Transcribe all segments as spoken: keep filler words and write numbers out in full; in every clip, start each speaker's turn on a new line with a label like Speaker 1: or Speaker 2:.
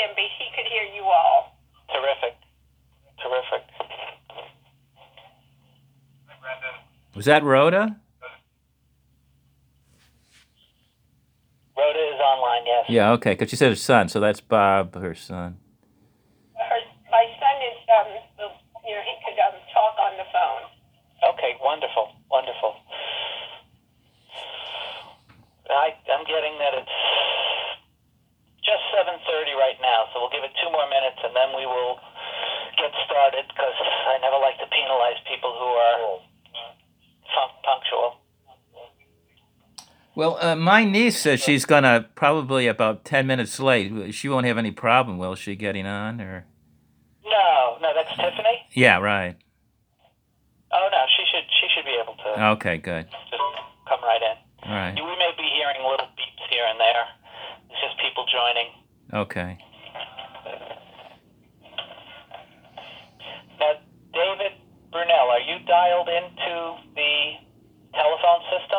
Speaker 1: him, but he could hear you all.
Speaker 2: Terrific. Terrific.
Speaker 3: Was that Rhoda?
Speaker 2: Rhoda is online, yes.
Speaker 3: Yeah, okay, because she said her son, so that's Bob, her son.
Speaker 1: Her, my son is, um, you know, he could um, talk on the phone.
Speaker 2: Okay, wonderful, wonderful. I, I'm getting that it's just seven thirty right now, so we'll give it two more minutes and then we will get started, because I never like to penalize people who are fun- punctual.
Speaker 3: Well, uh, my niece says she's gonna probably about ten minutes late. She won't have any problem, will she, getting on? Or
Speaker 2: No, no, that's Tiffany?
Speaker 3: yeah, right.
Speaker 2: Oh, no, she should she should be able to
Speaker 3: Okay, good.
Speaker 2: just come right in.
Speaker 3: All right.
Speaker 2: We may be hearing little beeps here and there. It's just people joining.
Speaker 3: Okay.
Speaker 2: Now, David Brunel, are you dialed into the telephone system?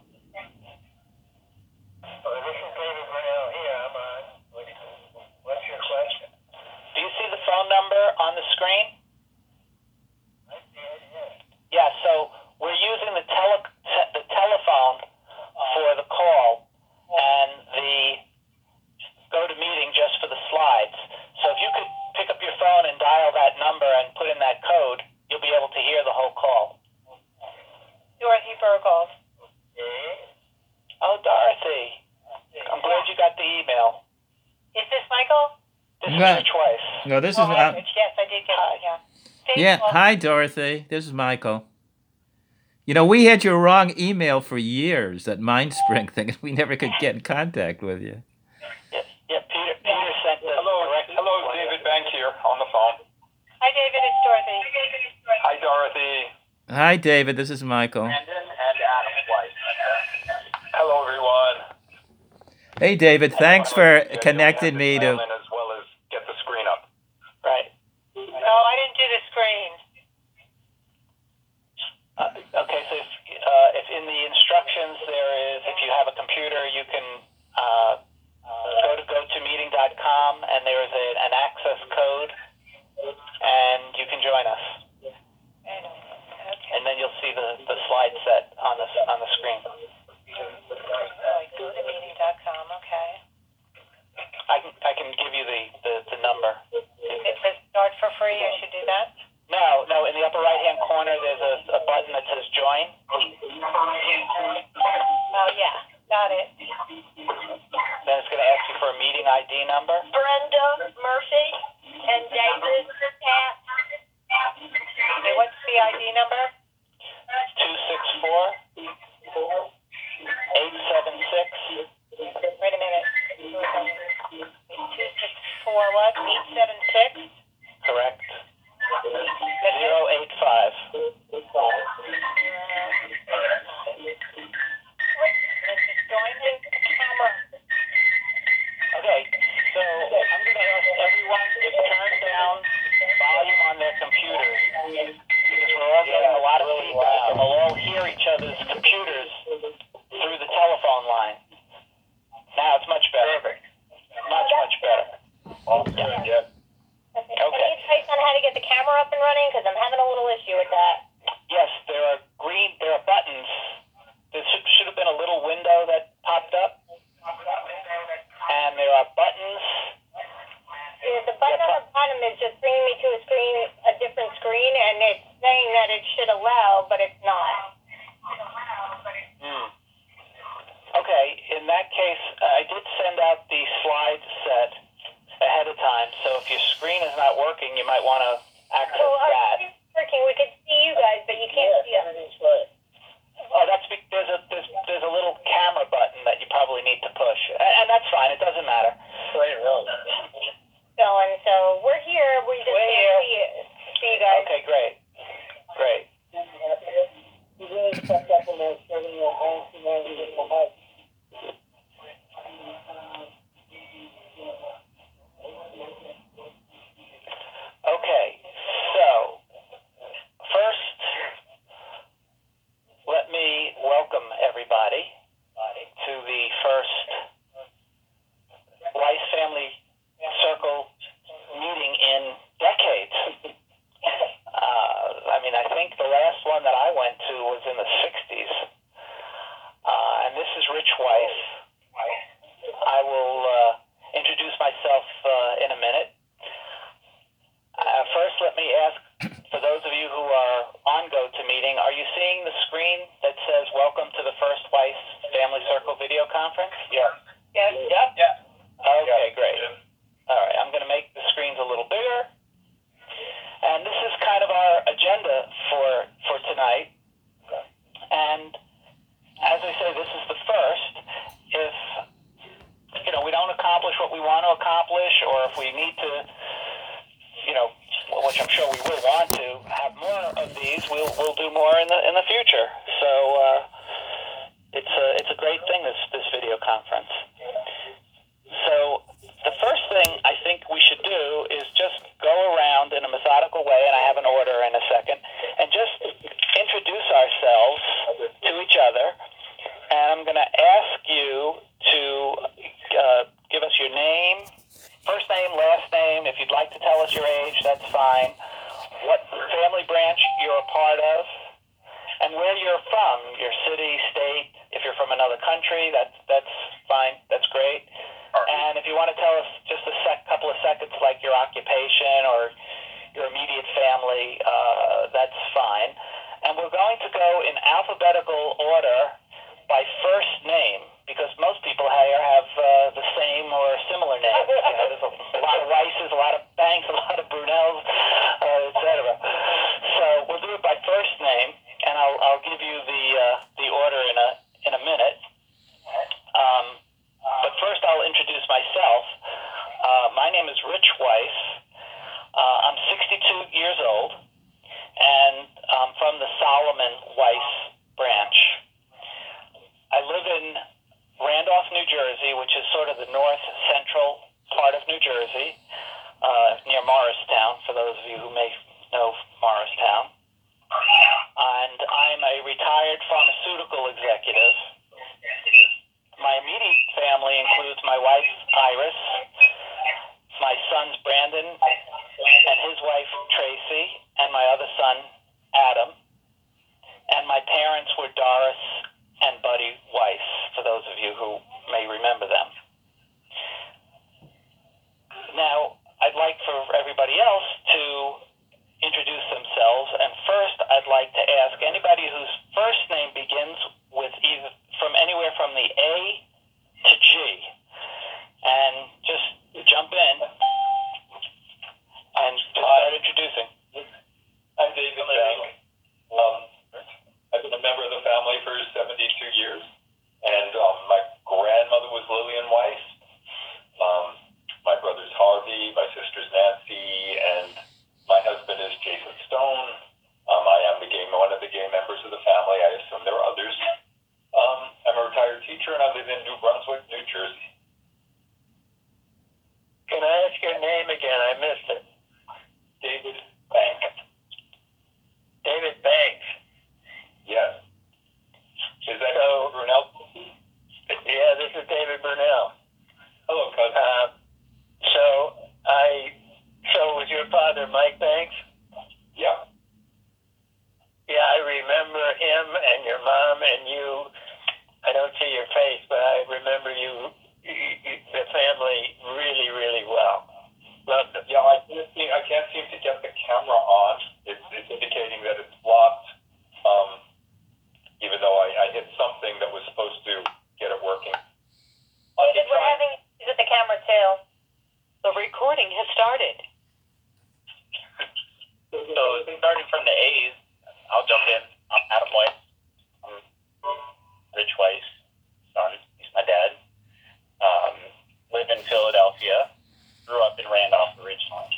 Speaker 4: Oh, this is David Brunel here. I'm on. What's your question?
Speaker 2: Do you see the phone number on the screen?
Speaker 4: I see it, yes.
Speaker 2: Yeah, so we're using the tele te- the telephone for the call and the GoToMeeting just for the slides. So if you could pick up your phone and dial that number and put in that code, you'll be able to hear the whole call.
Speaker 1: Dorothy Burgos.
Speaker 4: Okay.
Speaker 2: Oh, Dorothy. I'm glad you got the email.
Speaker 1: Is this Michael?
Speaker 2: This
Speaker 3: Right.
Speaker 2: is Rich Weiss.
Speaker 3: No, this is
Speaker 1: Oh,
Speaker 3: uh,
Speaker 1: yes, I did get
Speaker 2: Hi.
Speaker 1: it, yeah.
Speaker 3: yeah.
Speaker 1: Facebook.
Speaker 3: Hi, Dorothy. This is Michael. You know, we had your wrong email for years, that MindSpring thing, and we never could get in contact with you.
Speaker 2: Yeah, yeah Peter, Peter sent the
Speaker 4: Hello,
Speaker 2: direct.
Speaker 4: hello, David Bank here on the phone.
Speaker 1: Hi, David. It's Dorothy.
Speaker 4: Hi, Dorothy.
Speaker 3: Hi, David. This is Michael.
Speaker 4: Brandon and Adam White. Hello, everyone.
Speaker 3: Hey, David. Thanks for
Speaker 4: Yeah,
Speaker 3: connecting
Speaker 4: you'll have
Speaker 3: me
Speaker 4: dial
Speaker 3: to.
Speaker 4: in as well as get the screen up.
Speaker 2: Right.
Speaker 1: No, I didn't do the screen.
Speaker 2: Uh, okay, so if, uh, if in the instructions there is, if you have a computer, you can uh, go to go to meeting dot com and there is a, an access code, and you can join us.
Speaker 1: Okay.
Speaker 2: And then you'll see the, the slide set on the on the screen.
Speaker 1: Go to meeting dot com, okay.
Speaker 2: I can I can give you the, the, the number.
Speaker 1: It says start for free. I should do that.
Speaker 2: No, no. In the upper right hand corner, there's a, a button that says join.
Speaker 1: Oh, yeah. Got it.
Speaker 2: Then it's going to ask you for a meeting I D number.
Speaker 1: Brenda Murphy and David Pat. Okay, what's the I D number?
Speaker 2: Two six four eight seven six.
Speaker 1: Wait a minute. Two six four what? Eight seven six.
Speaker 2: Correct. Zero eight five.
Speaker 1: Just join the camera.
Speaker 2: Okay, so I'm going to ask everyone to turn down volume on their computers because we're all getting a lot of feedback and we'll all hear each other's computers through the telephone line. Now it's much better. Much, much better.
Speaker 4: All good, yeah.
Speaker 1: Okay.
Speaker 2: Okay.
Speaker 1: Any advice on how to get the camera up and running? Because I'm having a little issue with that.
Speaker 2: Yes, there are green, there are buttons. There should, should have been a little window that popped up. And there are buttons.
Speaker 1: Yeah, the button on the bottom is just bringing me to a screen, a different screen, and it's saying that it should allow, but it's not.
Speaker 2: Hmm. Okay, in that case, uh, I did send out the slide set ahead of time, so if your screen is not working, you might want to access
Speaker 1: So our
Speaker 2: that.
Speaker 1: screen's working. We could see you guys, but you can't see us.
Speaker 2: Oh, that's be- there's a there's, there's a little camera button that you probably need to push, and, and that's fine. It doesn't matter.
Speaker 1: So, and so we're here. We just
Speaker 2: We're
Speaker 1: can't
Speaker 2: here.
Speaker 1: see, it, see you guys.
Speaker 2: Okay, great, great. Okay, so or if we need to, you know, which I'm sure we will want to have more of these, we'll we'll do more in the in the future. So uh, it's a it's a great thing, this this video conference. So the first thing I think we should do is just go around in a methodical way, and I have an order in a second, and just introduce ourselves to each other. And I'm going to ask you to uh, give us your name, first name, last name. If you'd like to tell us your age, that's fine. What family branch you're a part of, and where you're from, your city, state. If you're from another country, that's that's fine. That's great. And if you want to tell us just a sec, couple of seconds, like your occupation or your immediate family, uh, that's fine. And we're going to go in alphabetical order by first name, because most people here have uh, the same or similar names. You know, there's a, a lot of Rices, a lot of Banks, a lot of Brunels, uh, et cetera. So we'll do it by first name, and I'll I'll give you the uh, the order in a in a minute. Um, but first, I'll introduce myself. Uh, my name is Rich Weiss. Uh, I'm sixty-two years old, and I'm from the Solomon Weiss branch. I live in Randolph, New Jersey, which is sort of the north central part of New Jersey, uh, near Morristown, for those of you who may know Morristown. And I'm a retired pharmaceutical executive. My immediate family includes my wife, Iris, my sons, Brandon, and his wife, Tracy, and my other son, Adam. And my parents were Doris and Buddy Weiss, for those of you who may remember them. Now, I'd like for everybody else to introduce themselves, and first I'd like to ask anybody whose first name begins with either from anywhere from the A to G, and just jump in and just start introducing.
Speaker 5: I'm David Bank. Um, I've been a member of the family for seventy-two years, and um, my grandmother was Lillian Weiss. Um, my brother's Harvey, my sister's Nancy, and my husband is Jason Stone. Um, I am the gay, one of the gay members of the family. I assume there are others. Um, I'm a retired teacher, and I live in New Brunswick, New Jersey.
Speaker 4: Can I ask your name again? I missed it.
Speaker 5: David Bank.
Speaker 4: David Banks.
Speaker 5: Yes. Is that
Speaker 4: So-
Speaker 5: Brunel?
Speaker 4: Yeah, this is David Burnell.
Speaker 5: Hello, cousin.
Speaker 4: Uh, so I, so was your father Mike Banks?
Speaker 5: Yeah.
Speaker 4: Yeah, I remember him and your mom and you. I don't see your face, but I remember you, you, you the family really, really well. Loved them.
Speaker 5: Yeah, I can't, seem, I can't seem to get the camera on. It's, it's indicating that it's blocked, um, even though I, I hit something that was supposed to get it working.
Speaker 1: David, we're having issues with the camera too.
Speaker 6: The recording has started.
Speaker 2: So starting from the A's, I'll jump in. I'm Adam Weiss. I'm Rich Weiss' son. He's my dad. Um, live in Philadelphia. Grew up in Randolph originally.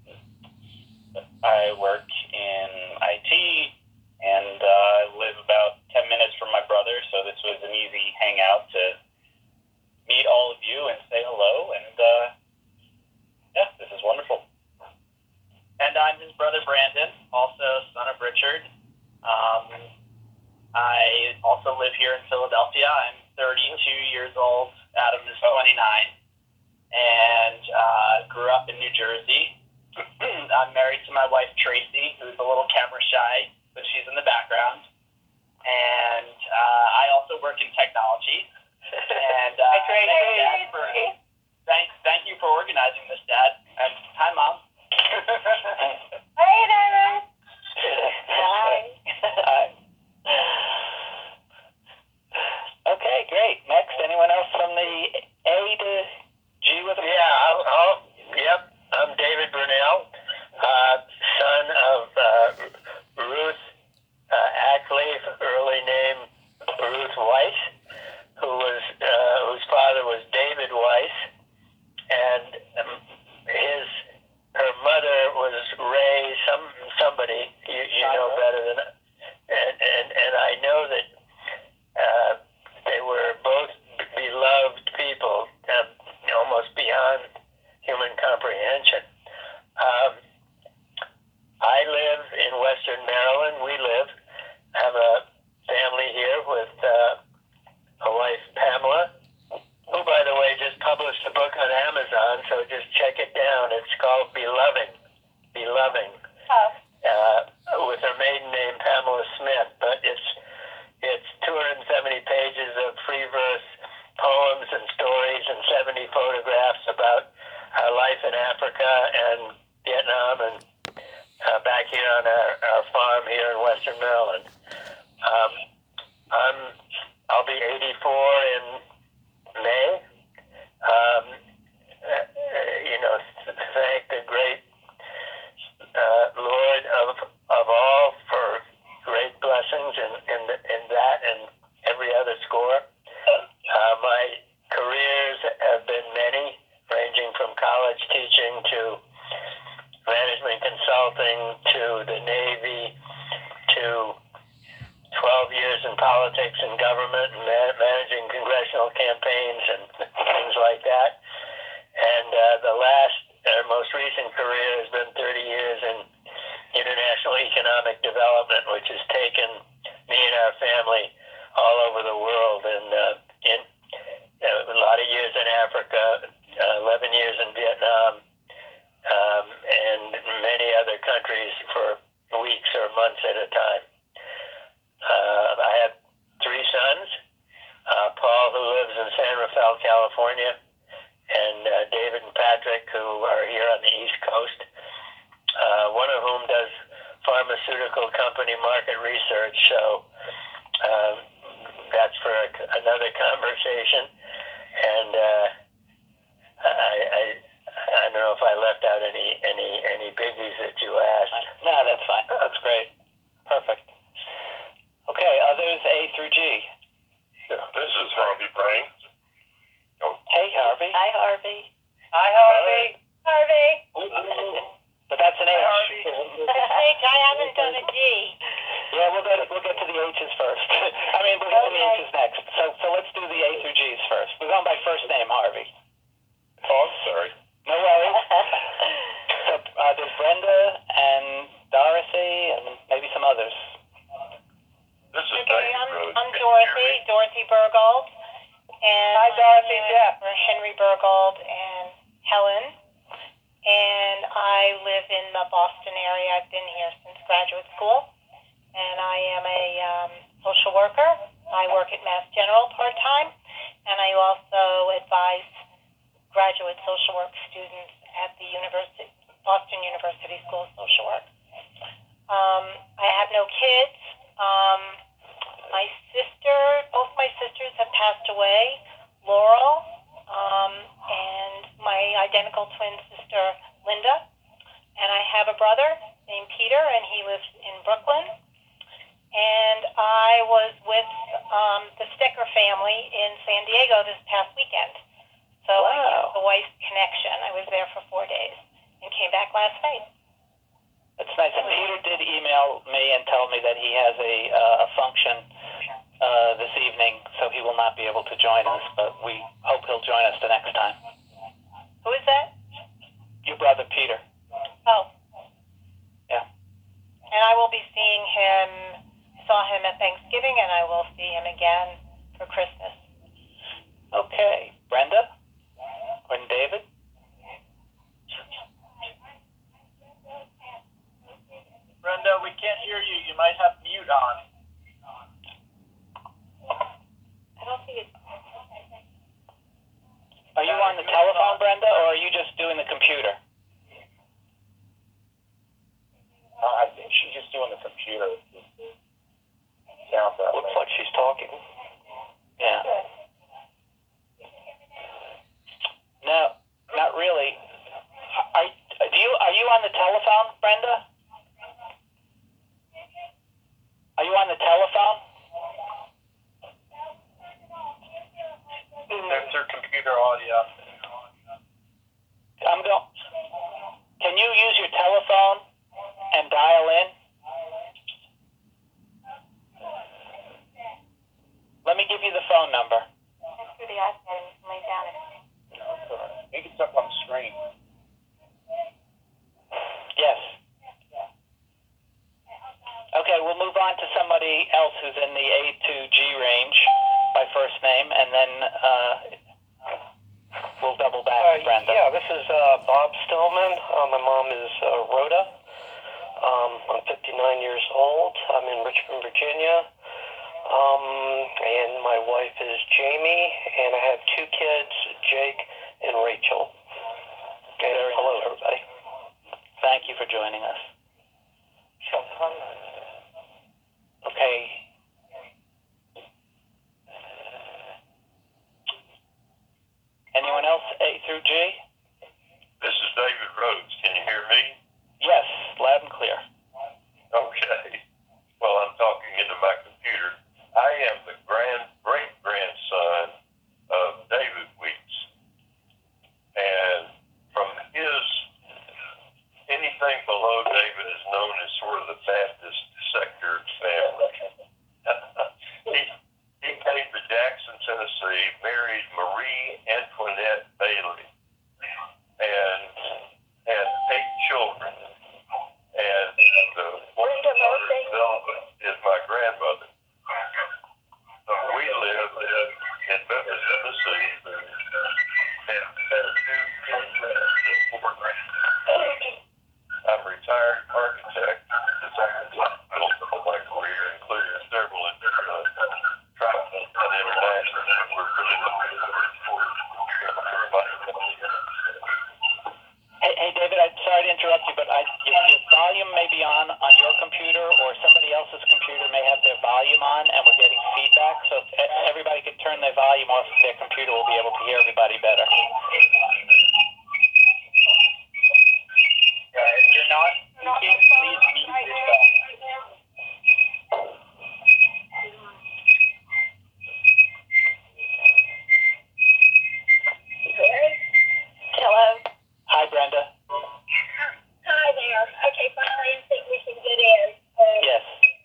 Speaker 2: I work in I T and uh, live about ten minutes from my brother, so this was an easy hangout to meet all of you and say hello. And uh, yeah, this is wonderful. And I'm his brother Brandon, also son of Richard. Um, I also live here in Philadelphia. I'm thirty-two years old. Adam is twenty-nine. And uh, grew up in New Jersey. I'm married to my wife Tracy, who's a little camera shy, but she's in the background. And uh, I also work in technology. And uh,
Speaker 1: Hi, Tracy.
Speaker 2: thank you, Dad, for, thank, thank you for organizing this, Dad. And hi, Mom.
Speaker 1: Hi, Dad.
Speaker 2: Hi. Hi. Okay, great. Next, anyone else from the A to G with a
Speaker 4: Yeah, I'll, I'll, yep, I'm David comprehension. Um, I live in Western Maryland. We live. I have a family here with uh, a wife, Pamela, who, by the way, just published a book on Amazon, so just check it down. It's called Beloving. Beloving.
Speaker 1: Oh.
Speaker 4: Uh, with her maiden name, Pamela Smith. But it's it's two hundred seventy pages of free verse poems and stories and seventy photographs about our life in Africa and Vietnam and uh, back here on our, our farm here in Western Maryland. Um, I'm I'll be eighty-four in May. Um, uh, you know, thank the great uh, Lord of of all for great blessings in in, the, in that and every other score. Uh, my careers have been many, ranging from college teaching to management consulting to the Navy to twelve years in politics and government and ma- managing congressional campaigns and things like that. And uh, the last, uh, most recent career has been thirty years in international economic development, which has taken me and our family all over the world. And uh, in uh, a lot of years in Africa, uh, eleven years in Vietnam, um, and many other countries for weeks or months at a time. Uh, I have three sons, uh, Paul, who lives in San Rafael, California, and uh, David and Patrick, who are here on the East Coast, uh, one of whom does pharmaceutical company market research, so um, that's for a, another conversation. And uh, I, I, I don't know if I left out any, any, any biggies that you asked.
Speaker 2: No, that's fine. That's great. Perfect. Okay, others A through G.
Speaker 5: Yeah, this is Harvey Brain.
Speaker 2: Hey, Harvey.
Speaker 6: Hi, Harvey.
Speaker 2: Hi, Harvey.
Speaker 1: Harvey.
Speaker 2: But that's an H.
Speaker 1: H, I haven't done a G.
Speaker 2: Yeah, we'll get we'll get to the H's first. I mean, we'll get to the
Speaker 1: Okay.
Speaker 2: H's next. So so let's do the A through G's first. We're going by first name, Harvey.
Speaker 5: Oh, I'm sorry.
Speaker 2: No worries. So uh, there's Brenda and Dorothy and maybe some others.
Speaker 5: This is
Speaker 1: Okay,
Speaker 5: Diane
Speaker 1: I'm,
Speaker 5: Rose.
Speaker 1: I'm Dorothy, Dorothy Burgold. And
Speaker 2: Hi, Dorothy,
Speaker 1: I'm
Speaker 2: Jeff.
Speaker 1: for Henry Burgold and Helen. And I live in the Boston area. I've been here since graduate school. And I am a um, social worker. I work at Mass General part-time. And I also advise graduate social work students at the University, Boston University School of Social Work. Um, I have no kids. Um, my sister, both my sisters have passed away. Laurel, um, and my identical twin sister, Linda. And I have a brother named Peter, and he lives in Brooklyn. And I was with um, the Stecker family in San Diego this past weekend. So I
Speaker 2: Wow.
Speaker 1: have the Weiss connection. I was there for four days and came back last night.
Speaker 2: That's nice. And Peter did email me and tell me that he has a uh, a function uh, this evening, so he will not be able to join us. But we hope he'll join us the next time.
Speaker 1: Who is that?
Speaker 2: Your brother Peter.
Speaker 1: Oh.
Speaker 2: Yeah.
Speaker 1: And I will be seeing him, saw him at Thanksgiving, and I will see him again for Christmas.
Speaker 2: Okay, Brenda and David.
Speaker 7: Brenda, we can't hear you. You might have mute on.
Speaker 1: I don't think it's...
Speaker 2: Are you on the telephone, Brenda, or are you just doing the computer?
Speaker 5: Uh, I think she's just doing the computer. Sounds that
Speaker 2: Looks
Speaker 5: way.
Speaker 2: like she's talking. Yeah. No, not really. Are, do you are you on the telephone, Brenda? Are you on the telephone?
Speaker 7: That's her computer audio.
Speaker 2: I'm going. Can you use your telephone and dial in? Let me give you the phone number.
Speaker 1: Through the iPad and lay down.
Speaker 5: No, it's all right. I think it's up on the screen.
Speaker 2: who's in the A to G range by first name, and then uh, we'll double back
Speaker 8: Uh,
Speaker 2: to Brenda.
Speaker 8: yeah, this is uh, Bob Stillman. Uh, my mom is uh, Rhoda. Um, I'm fifty-nine years old. I'm in Richmond, Virginia. Um, and my wife is Jamie, and I have two kids, Jake and Rachel. And
Speaker 2: Very
Speaker 8: hello,
Speaker 2: nice.
Speaker 8: everybody.
Speaker 2: Thank you for joining us. Okay. Anyone else, A through G?
Speaker 5: This is David Rhodes. Can you hear me?
Speaker 2: Yes, loud and clear.
Speaker 5: Okay. Well, I'm talking into my computer. I am the grand great grandson of David Weeks. And from his, anything below David is known as sort of the Baptist sector family. he, he came to Jackson, Tennessee, married Marie Antoinette Bailey, and had eight children. And the woman Velvet is my grandmother. So we live in Memphis, Tennessee, and have two kids and four grandsons. I'm a retired architect. Designed most of my career, including several in uh, travel and international. We're really looking forward to
Speaker 2: Hey, hey, David, I'm sorry to interrupt you, but I, your, your volume may be on on your computer, or somebody else's computer may have their volume on, and we're getting feedback. So if everybody could turn their volume off of their computer, we'll be able to hear everybody better.
Speaker 7: Yeah, if you're not speaking, please mute yourself.
Speaker 1: Hello.
Speaker 2: Hi, Brenda.
Speaker 1: Hi there. Okay, finally I think we can get in. Uh,
Speaker 2: Yes.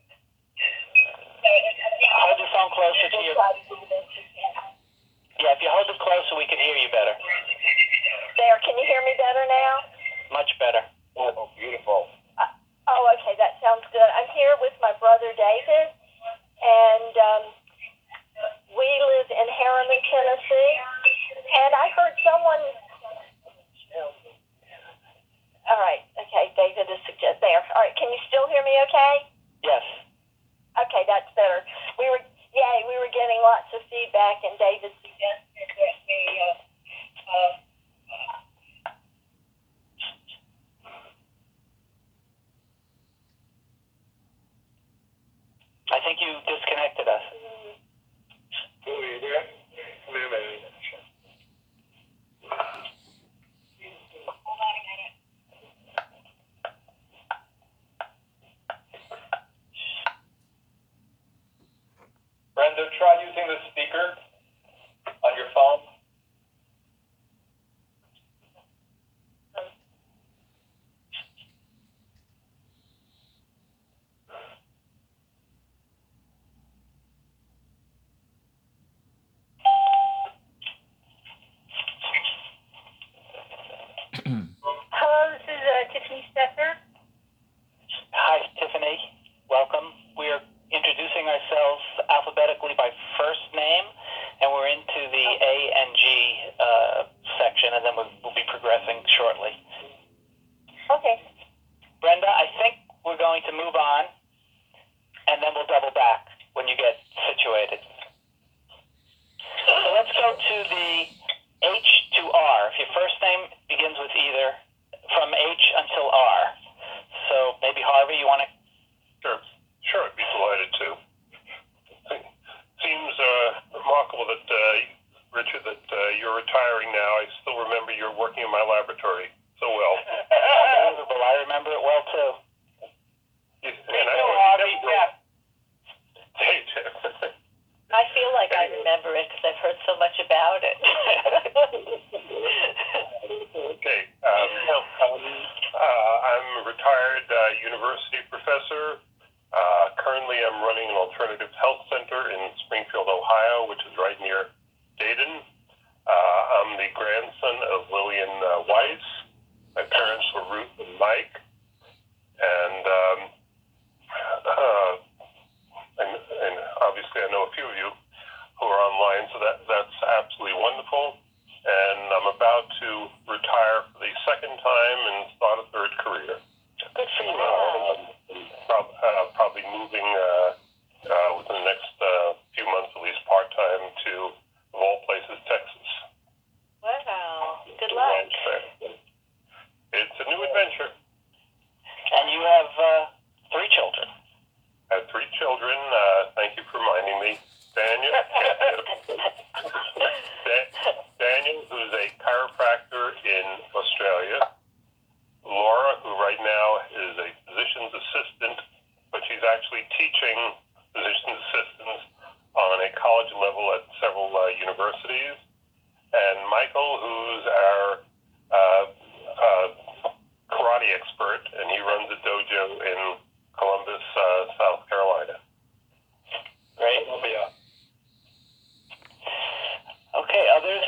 Speaker 2: Hold your phone closer to your... Yeah, if you hold it closer, we can hear you better.
Speaker 1: There, can you hear me better now?
Speaker 2: Much better.
Speaker 5: Oh, beautiful.
Speaker 1: Oh, okay, that sounds good. I'm here with my brother David, and um, we live in Harriman, Tennessee. And I heard someone. All right, okay, David is suggest there. All right, can you still hear me? Okay.
Speaker 2: Yes.
Speaker 1: Okay, that's better. We were, yeah, we were getting lots of feedback, and David suggested that we. Uh, uh,
Speaker 2: I think you disconnected us.
Speaker 5: Who are you there? Wait a minute. Brenda, try using the speaker on your phone.
Speaker 1: Hello, this is uh, Tiffany Steffer.
Speaker 2: Hi, Tiffany. Welcome. We are introducing ourselves alphabetically by first name, and we're into the A and G uh, section, and then we'll, we'll be progressing shortly.
Speaker 1: Okay.
Speaker 2: Brenda, I think we're going to move on, and then we'll double back when you get situated. So let's go to the H to R. If your first name begins with either from H until R. So maybe Harvey, you want to?
Speaker 5: Sure, sure, I'd be delighted to. Seems uh, remarkable that, uh, Richard, that uh, you're retiring now. I still remember you're working in my laboratory so well.
Speaker 2: Unbelievable. I remember it well, too.
Speaker 5: You,
Speaker 2: Me
Speaker 5: and I
Speaker 2: too,
Speaker 5: know
Speaker 2: Harvey.
Speaker 5: you
Speaker 2: Yeah.
Speaker 5: Hey, Tim.
Speaker 1: I feel like I remember it because I've heard so much about it.
Speaker 5: Okay. Um, um, uh, I'm a retired uh, university professor. Uh, currently, I'm running an alternative health center in Springfield, Ohio, which is right near Dayton. Uh, I'm the grandson of Lillian uh, Weiss. My parents were Ruth and Mike. And, um, uh, and, and
Speaker 9: second time and start a third career.
Speaker 2: Good for you.
Speaker 9: Uh, prob- uh, probably moving uh, uh, within the next uh, few months, at least part-time, to, of all places, Texas.
Speaker 6: Wow. Good luck.
Speaker 9: It's a new adventure.
Speaker 2: And you have uh, three children.
Speaker 9: I have three children. Uh, thank you for reminding me. Daniel, Da- Daniel, who's a chiropractor in Australia. Laura, who right now is a physician's assistant, but she's actually teaching physician's assistants on a college level at several uh, universities. And Michael, who's our uh, uh, karate expert, and he runs a dojo in Columbus, uh, South Carolina.
Speaker 2: Great.
Speaker 5: Yeah.
Speaker 2: Okay, others?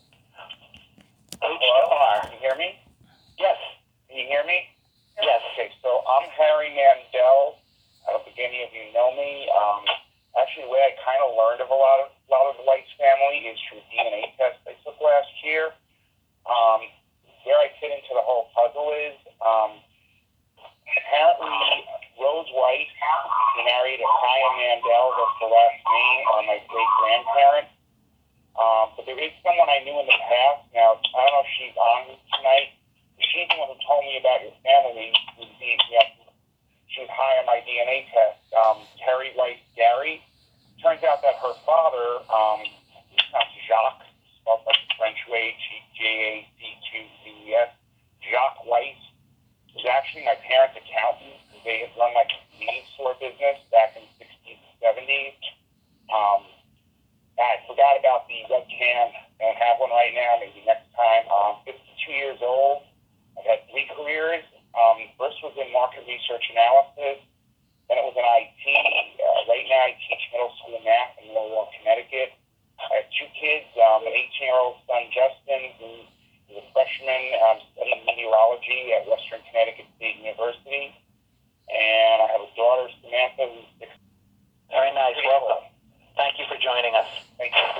Speaker 2: H to R.
Speaker 10: Can you hear me?
Speaker 2: Yes.
Speaker 10: Can you hear me?
Speaker 2: Yes.
Speaker 10: Okay, so I'm Harry Mandel. I don't think any of you know me. Um, actually, the way I kind of learned of a lot of a lot of the Weiss family is through D N A tests I took last year. Um, where I fit into the whole puzzle is um, apparently Rose Weiss, she married a Chaim Mandel, that's the last name, on my great grandparent. Um, but there is someone I knew in the past. Now, I don't know if she's on tonight. She's the one who told me about your family. Who being, yeah, she was high on my D N A test. Um, Terry Weiss Gary. Turns out that her father, um, not Jacques, spelled like the French way, J A C Q U E S, Jacques Weiss, was actually my parents' accountant. They had run like a convenience store business back in the sixties and seventies. Um, I forgot about the webcam. I don't have one right now. Maybe next time. I'm fifty-two years old. I've had three careers. Um, first was in market research analysis. Then it was in I T. Uh, right now I teach middle school math in Lowell, Connecticut. I have two kids. Um, an eighteen-year-old son, Justin, who is a freshman um, studying meteorology at Western Connecticut State University. And I have a daughter, Samantha, who's six.
Speaker 2: Very nice. Welcome. Thank you for joining us.
Speaker 10: Thank you.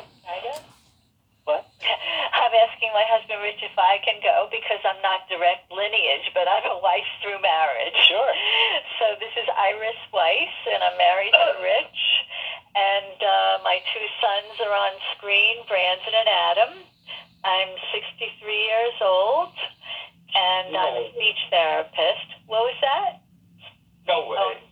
Speaker 6: What? I'm asking my husband Rich if I can go because I'm not direct lineage, but I'm a Weiss through marriage.
Speaker 2: Sure.
Speaker 6: So this is Iris Weiss, and I'm married to Rich. And uh, my two sons are on screen, Brandon and Adam. I'm sixty-three years old, and I'm a speech therapist. What was that?
Speaker 5: No way.
Speaker 6: Oh.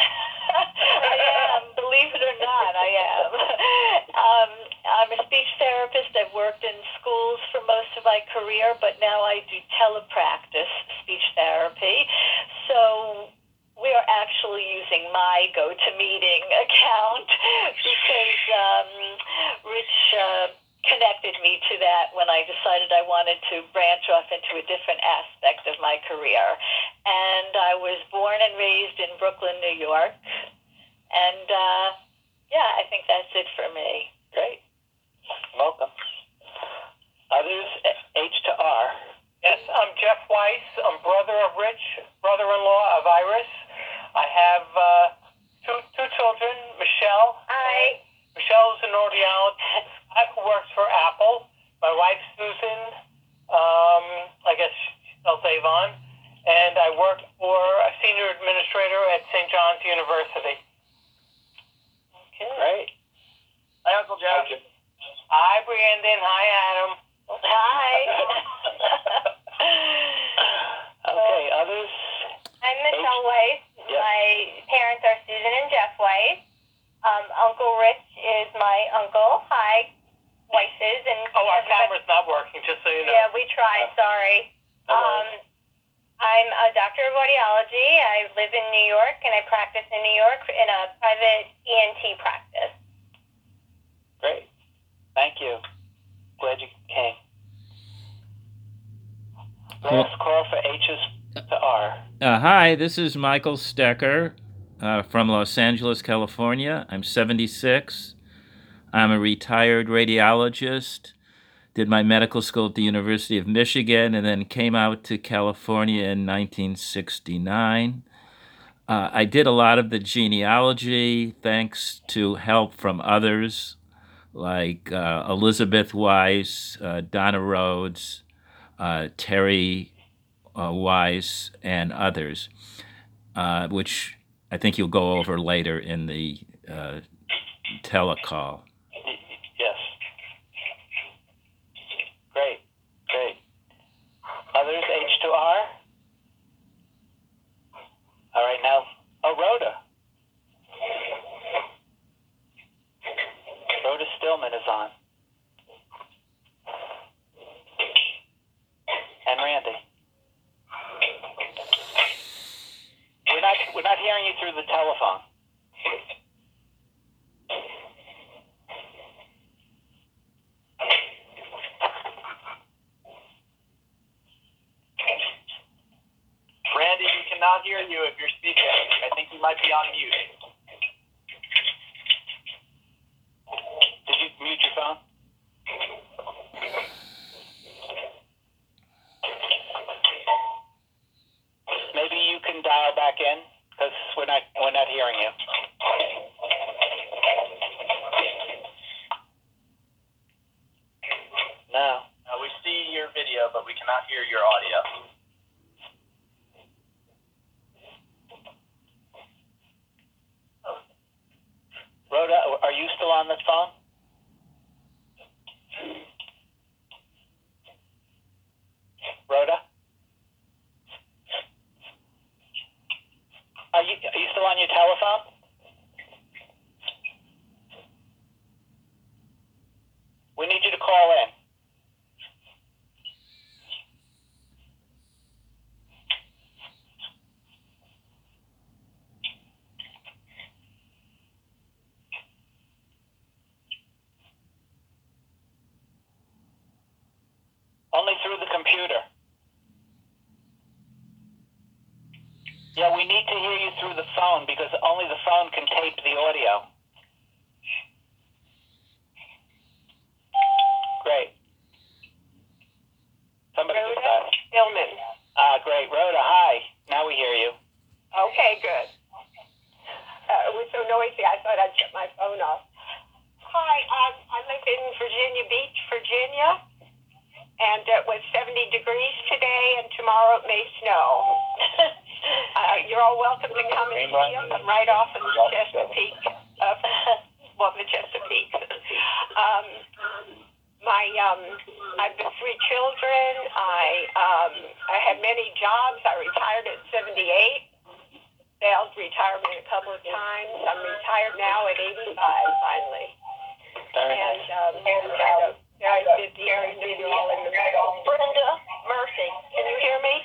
Speaker 6: I am, believe it or not, I am. um, I'm a speech therapist. I've worked in schools for most of my career, but now I do telepractice speech therapy. So we are actually using my GoToMeeting account because um, Rich uh, connected me to that when I decided I wanted to branch off into a different aspect of my career. And I was born and raised in Brooklyn, New York. And, uh, yeah, I think that's it for me.
Speaker 2: Great. Welcome. Others, H to R.
Speaker 7: Yes, I'm Jeff Weiss. I'm brother of Rich, brother-in-law of Iris. I have uh, two two children, Michelle.
Speaker 1: Hi.
Speaker 7: Michelle's an audiologist who works for Apple. My wife, Susan, um, I guess she spells Avon. And I work for a senior administrator at Saint John's University.
Speaker 6: Okay.
Speaker 2: Great.
Speaker 7: Hi, Uncle Jeff. Hi, Brandon. Hi, Adam.
Speaker 6: Hi.
Speaker 2: Okay, others?
Speaker 1: I'm Michelle Weiss.
Speaker 2: Yes.
Speaker 1: My parents are Susan and Jeff Weiss. Um, Uncle Rich is my uncle. Hi, Weisses. And
Speaker 7: Oh, our
Speaker 1: everybody-
Speaker 7: camera's not working, just so you know.
Speaker 1: Yeah, we tried. Sorry.
Speaker 2: No
Speaker 1: Um,
Speaker 2: worries.
Speaker 1: I'm a doctor of audiology. I live in New York, and I practice in New York in a private E N T practice.
Speaker 2: Great. Thank you. Glad you came. Last call for H's to R.
Speaker 3: Uh, hi, this is Michael Stecker uh, from Los Angeles, California. I'm seventy-six. I'm a retired radiologist. Did my medical school at the University of Michigan and then came out to California in nineteen sixty-nine. Uh, I did a lot of the genealogy thanks to help from others like uh, Elizabeth Weiss, uh, Donna Rhodes, uh, Terry uh, Weiss and others, uh, which I think you'll go over later in the uh, telecall.
Speaker 2: Yes. Great, great. Others, H to R? All right, now, oh, Rhoda. Rhoda Stillman is on. And Randy. We're not, we're not hearing you through the telephone.
Speaker 11: Randy, we cannot hear you if you're speaking. I think you might be on mute.
Speaker 2: Did you mute your phone? Maybe you can dial back in, because we're not we're not hearing you. No.
Speaker 11: Uh, we see your video, but we cannot hear your audio.
Speaker 2: Rhoda, are you still on the phone? Rhoda? Are you, are you still on your telephone? We need you to call in. Only through the computer. Yeah, we need to hear you through the phone because only the phone can tape the audio. Great. Somebody just died.
Speaker 12: Stillman.
Speaker 2: Ah, great. Rhoda, hi. Now we hear you.
Speaker 12: Okay, good. Uh, it was so noisy, I thought I'd shut my phone off. Hi, um, I live in Virginia Beach, Virginia, and it was seventy degrees today, and tomorrow it may snow. uh, you're all welcome to come and see us. I'm right off of the Chesapeake, uh, well, the Chesapeake. um, my, um, I have three children. I, um, I had many jobs. I retired at seventy-eight. Failed retirement a couple of times. I'm retired now at eighty-five, finally. And, um, and um, I did the interview all in the middle. Brenda Murphy, can you hear me?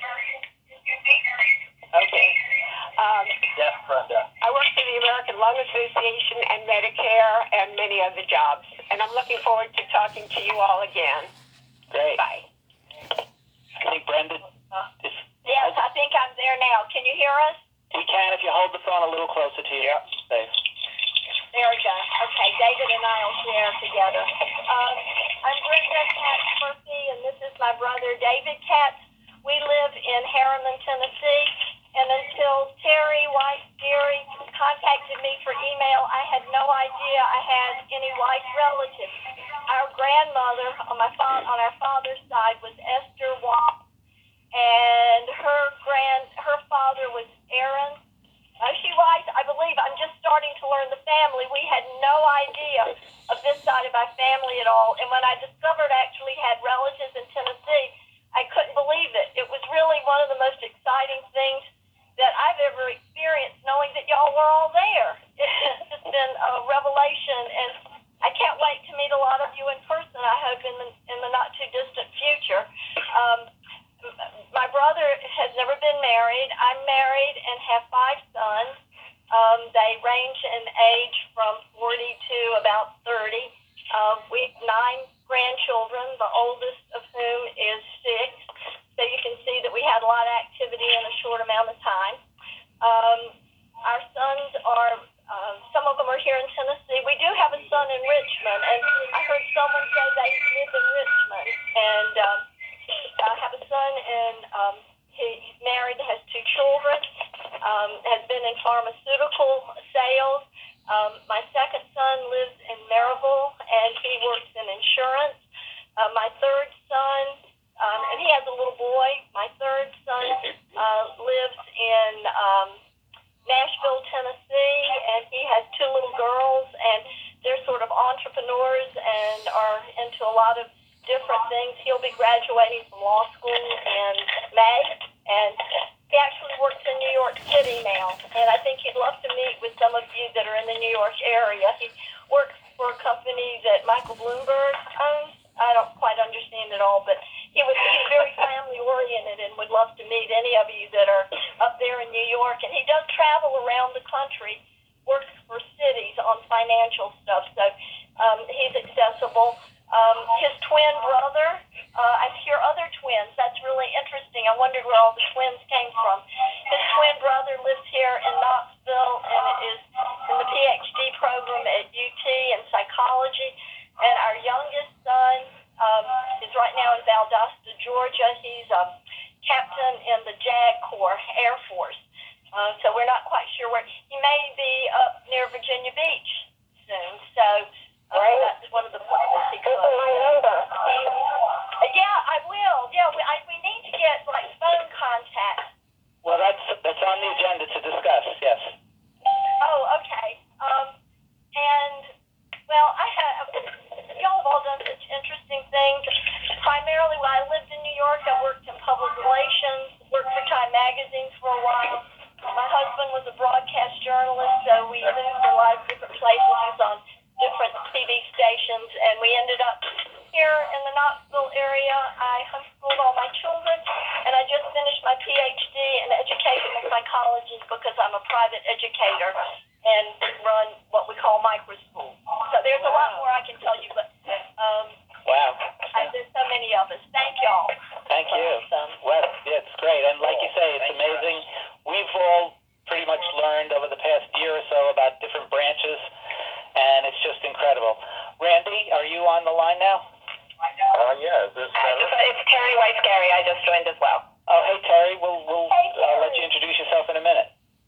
Speaker 12: Okay. Um,
Speaker 11: Yes, Brenda.
Speaker 12: I work for the American Lung Association and Medicare and many other jobs, and I'm looking forward to talking to you all again.
Speaker 2: Great.
Speaker 12: Bye.
Speaker 2: I think Brenda is...
Speaker 12: Yes, I think I'm there now. Can you hear us?
Speaker 2: We can if you hold the phone a little closer to you. Yep. Safe.
Speaker 12: There we go. Okay, David and I will share together. Um, I'm Brenda Katz Murphy, and this is my brother, David Katz. We live in Harriman, Tennessee, and until Terry Weiss Gary contacted me for email, I had no idea I had any Weiss relatives. Our grandmother on my fa- on our father's side was Esther Weiss, and her grand her father was Aaron. Uh, she Weiss, I believe. I'm just starting to learn the family. We had no idea of this side of my family at all, and when I discovered I actually had relatives in Tennessee, I couldn't believe it. It was really one of the most exciting things that I've ever experienced, knowing that y'all were all there. It's just been a revelation, and I can't wait to meet a lot of you in person, I hope, in the, in the not-too-distant future. Um, my brother has never been married. I'm married and have five sons. Um, they range in age from forty to about thirty. Um, we have nine grandchildren, the oldest of whom is six. So you can see that we had a lot of activity in a short amount of time. Um, our sons are, um, some of them are here in Tennessee. We do have a son in Richmond, and I heard someone say they live in Richmond. And um, I have a son, and um, he's married, has two children, um, has been in pharmaceutical sales. Um, my second son lives in Maryville, and he works in insurance. Uh, my third son, um, and he has a little boy. My third son York area. He works for a company that Michael Bloomberg owns. I don't quite understand it all, but he was he's very family oriented and would love to meet any of you that are up there in New York. And he does travel around the country, works for cities on financial stuff, so um, he's accessible. Um, his twin brother, uh, I hear other twins. That's really interesting. I wondered where all the twins came from. His twin brother lives here in Knoxville and is in the P H D program at U T in psychology. And our youngest son um, is right now in Valdosta, Georgia. He's a captain in the JAG Corps, Air Force. Uh, so we're not quite sure where. He may be up near Virginia Beach soon. So uh, right. That's one of the places he goes.
Speaker 13: This is my number.
Speaker 12: Yeah, I will. Yeah, we, I, we need to get like phone contact.
Speaker 2: Well, that's that's on the agenda to discuss. Yes.
Speaker 12: Oh, okay. Um, and well, I have. Y'all have all done such interesting things. Primarily, when I lived in New York, I worked in public relations. Worked for Time Magazine for a while. My husband was a broadcast journalist, so we moved a lot of different places on different T V stations, and we ended up here in the Knoxville area. I homeschooled all my children, and I just finished my P H D in educational psychology because I'm a private educator and run what we call micro schools. So there's a lot more I can tell you, but um,
Speaker 2: wow,
Speaker 12: I, there's so many of us. Thank y'all.
Speaker 2: Thank you. Well, yeah, it's great, and like you say, it's amazing. We've all pretty much learned over the past year or so about different branches, and it's just incredible. Randy, are you on the line now?
Speaker 5: Uh, yeah, is this better?
Speaker 13: It's Terry Weiss-Gary. I just joined as well.
Speaker 2: Oh, hey, Terry. We'll, we'll
Speaker 12: Hey,
Speaker 2: uh,
Speaker 12: Terry.
Speaker 2: let you introduce yourself in a minute.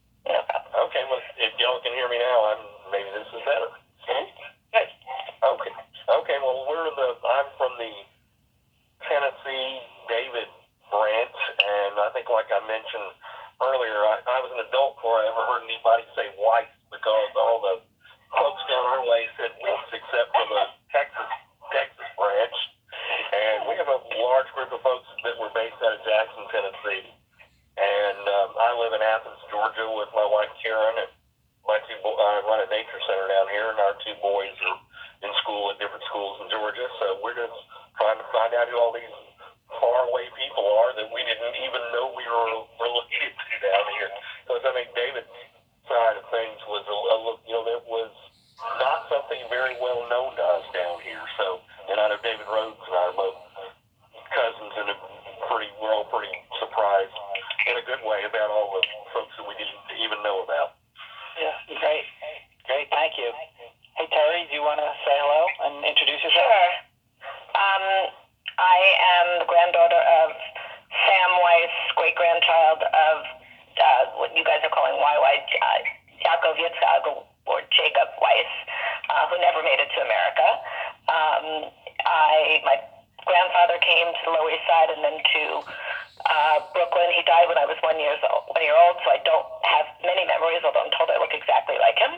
Speaker 5: Okay, well, if y'all can hear me now, I'm, maybe this is better.
Speaker 2: Good.
Speaker 5: Okay. Okay, well, we're the, I'm from the Tennessee David branch, and I think like I mentioned earlier, I, I was an adult before I ever heard anybody say Weiss, because all the folks down our way said Weiss except for the Texas Texas branch. And we have a large group of folks that were based out of Jackson, Tennessee. And um, I live in Athens, Georgia with my wife Karen, and my two bo- I run a nature center down here, and our two boys are in school at different schools in Georgia. So we're just trying to find out who all these faraway people are that we didn't even know we were related to down here. So I think David's side of things was a, a look, you know, that was not something very well known to us down here. So, and I know David Rhodes and I are both cousins, and a pretty, we're all pretty surprised in a good way about all the folks that we didn't even know about.
Speaker 2: Yeah, great. Great, thank you. Hey, Terry, do you want to say hello and introduce yourself?
Speaker 13: Sure. Um, I am the granddaughter of Sam Weiss, great-grandchild of uh, what you guys are calling Y Y, uh, Yaakov Yitzhak, or Jacob Weiss, uh, who never made it to America. Um, I, my grandfather came to the Lower East Side and then to uh, Brooklyn. He died when I was one years old, one year old, so I don't have many memories, although I'm told I look exactly like him.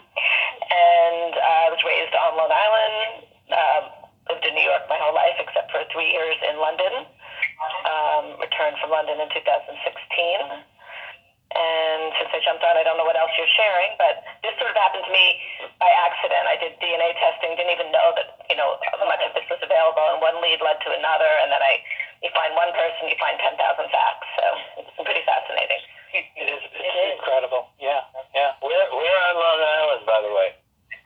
Speaker 13: And uh, I was raised on Long Island, um, lived in New York my whole life except for three years in London. Um, returned from London in two thousand sixteen. And since I jumped on, I don't know what else you're sharing, but this sort of happened to me by accident. I did D N A testing, didn't even know that, you know, much of this was available, and one lead led to another, and then I, you find one person, you find ten thousand facts, so it's pretty fascinating.
Speaker 2: It is. It's it incredible. Is. Yeah, yeah.
Speaker 4: Where, where on Long Island, by the way?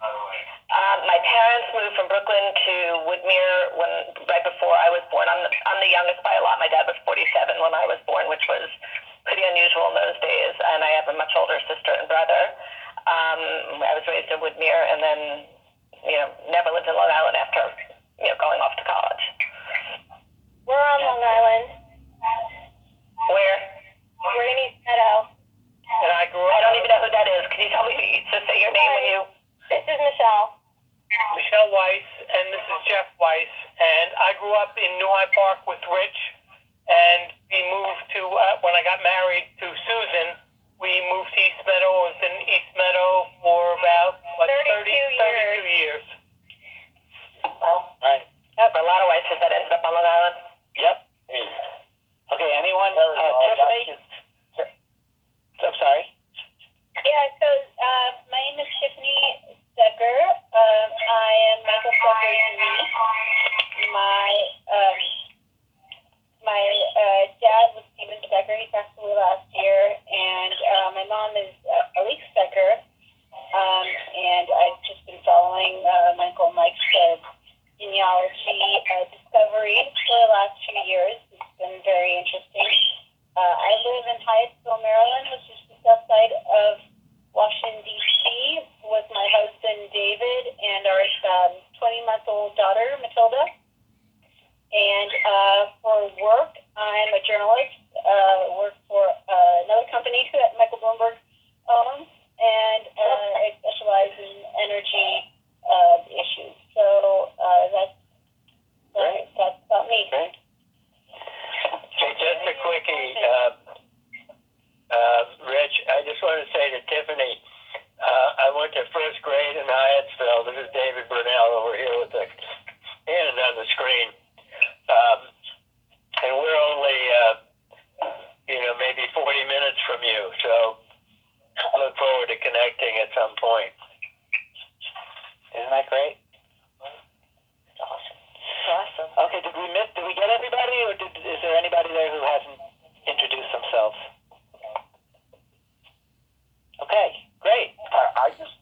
Speaker 13: Um, my parents moved from Brooklyn to Woodmere when right before I was born. I'm the, I'm the youngest by a lot. My dad was forty-seven when I was born, which was pretty unusual in those days. And I have a much older sister and brother. Um, I was raised in Woodmere, and then you know never lived in Long Island after you know going off to college.
Speaker 12: We're on Long Island.
Speaker 13: Where?
Speaker 12: We're in East Meadow.
Speaker 7: And I grew up.
Speaker 13: I don't even know who that is. Can you tell me to say your name when you?
Speaker 12: This is Michelle.
Speaker 7: Michelle Weiss, and this is Jeff Weiss. And I grew up in New Hyde Park with Rich, and we moved to, uh, when I got married to Susan, we moved to East Meadow. I was in East Meadow for about, what, thirty, thirty-two years.
Speaker 13: Well,
Speaker 2: right.
Speaker 13: Yeah, for a lot of Weisses that ended up on Long Island.
Speaker 2: Yep. Okay, anyone? Uh, Tiffany? I'm sorry.
Speaker 14: Yeah, so uh, my name is Tiffany, the
Speaker 12: Hyattsville, Maryland, which is just outside of Washington, D C, with my husband, David, and our um, twenty-month-old daughter, Matilda. And uh, for work, I'm a journalist, uh, work for uh, another company that Michael Bloomberg owns, and uh, I specialize in energy uh, issues. So uh, that's, that's, that's about me.
Speaker 4: Great. Hey, just a quickie, uh, uh, Rich, I just want to say to Tiffany, uh, I went to first grade in Hyattsville. This is David Burnell over here with the hand on the screen. Um, and we're only, uh, you know, maybe forty minutes from you, so I look forward to connecting at some point.
Speaker 2: Isn't that great?
Speaker 6: Awesome. Awesome.
Speaker 2: Okay, did we miss, did we get everybody, or did, is there anybody there who hasn't introduced themselves? Okay, great.
Speaker 10: I, I just,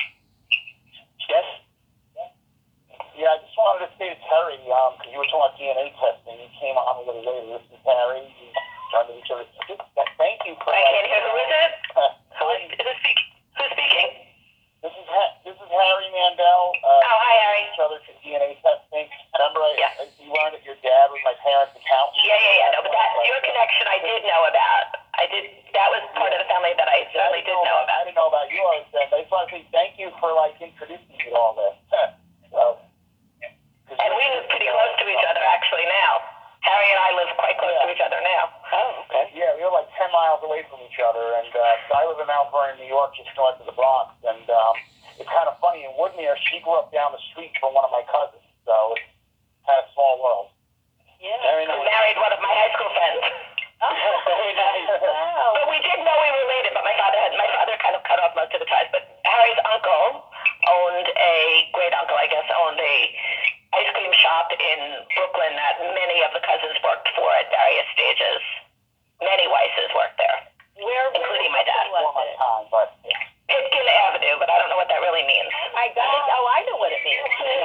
Speaker 2: Yes?
Speaker 10: yeah, I just wanted to say to Terry, um, because you were talking about D N A testing, you came on a little later. This is Terry. You turned to each other. Just, thank you for.
Speaker 13: I can't hear. Who is it?
Speaker 10: Uh,
Speaker 13: Who is, who's, speak, who's speaking?
Speaker 10: This is ha- this is Harry Mandel. Uh,
Speaker 13: Oh, hi, Harry.
Speaker 10: Each other for D N A testing. Remember, I,
Speaker 13: Yeah.
Speaker 10: I, you learned that your dad was my parents' accountant.
Speaker 13: Yeah, yeah, yeah. No, but that your connection I did know about. I did. That was part of the family that I certainly did know
Speaker 10: I
Speaker 13: about.
Speaker 10: didn't know about yours, and I just want to say thank you for like introducing me to all this. so,
Speaker 13: And we live pretty close to each other actually now. Harry and I live quite close
Speaker 10: Yeah.
Speaker 13: to each other now.
Speaker 2: Oh, okay.
Speaker 10: Yeah, we were like ten miles away from each other, and uh, so I live in Mount Vernon, New York, just north of the Bronx, and um, it's kind of funny, in Woodmere, she grew up down the street from one of my cousins, so it's kind of a small world.
Speaker 6: Yeah.
Speaker 2: Very
Speaker 13: I
Speaker 2: nice.
Speaker 13: married one of my high school friends.
Speaker 6: Oh,
Speaker 2: Very nice.
Speaker 6: wow.
Speaker 13: But we did know we were related, but my father had my father kind of cut off most of the ties. But Harry's uncle owned a great uncle, I guess, owned a ice cream shop in Brooklyn that many of the cousins worked for at various stages. Many Weisses worked there,
Speaker 6: Where,
Speaker 13: including my dad.
Speaker 6: was
Speaker 10: One
Speaker 6: it?
Speaker 10: time, but
Speaker 13: Pitkin Avenue, but I don't know what that really means.
Speaker 6: I got it. Oh, I know what it means.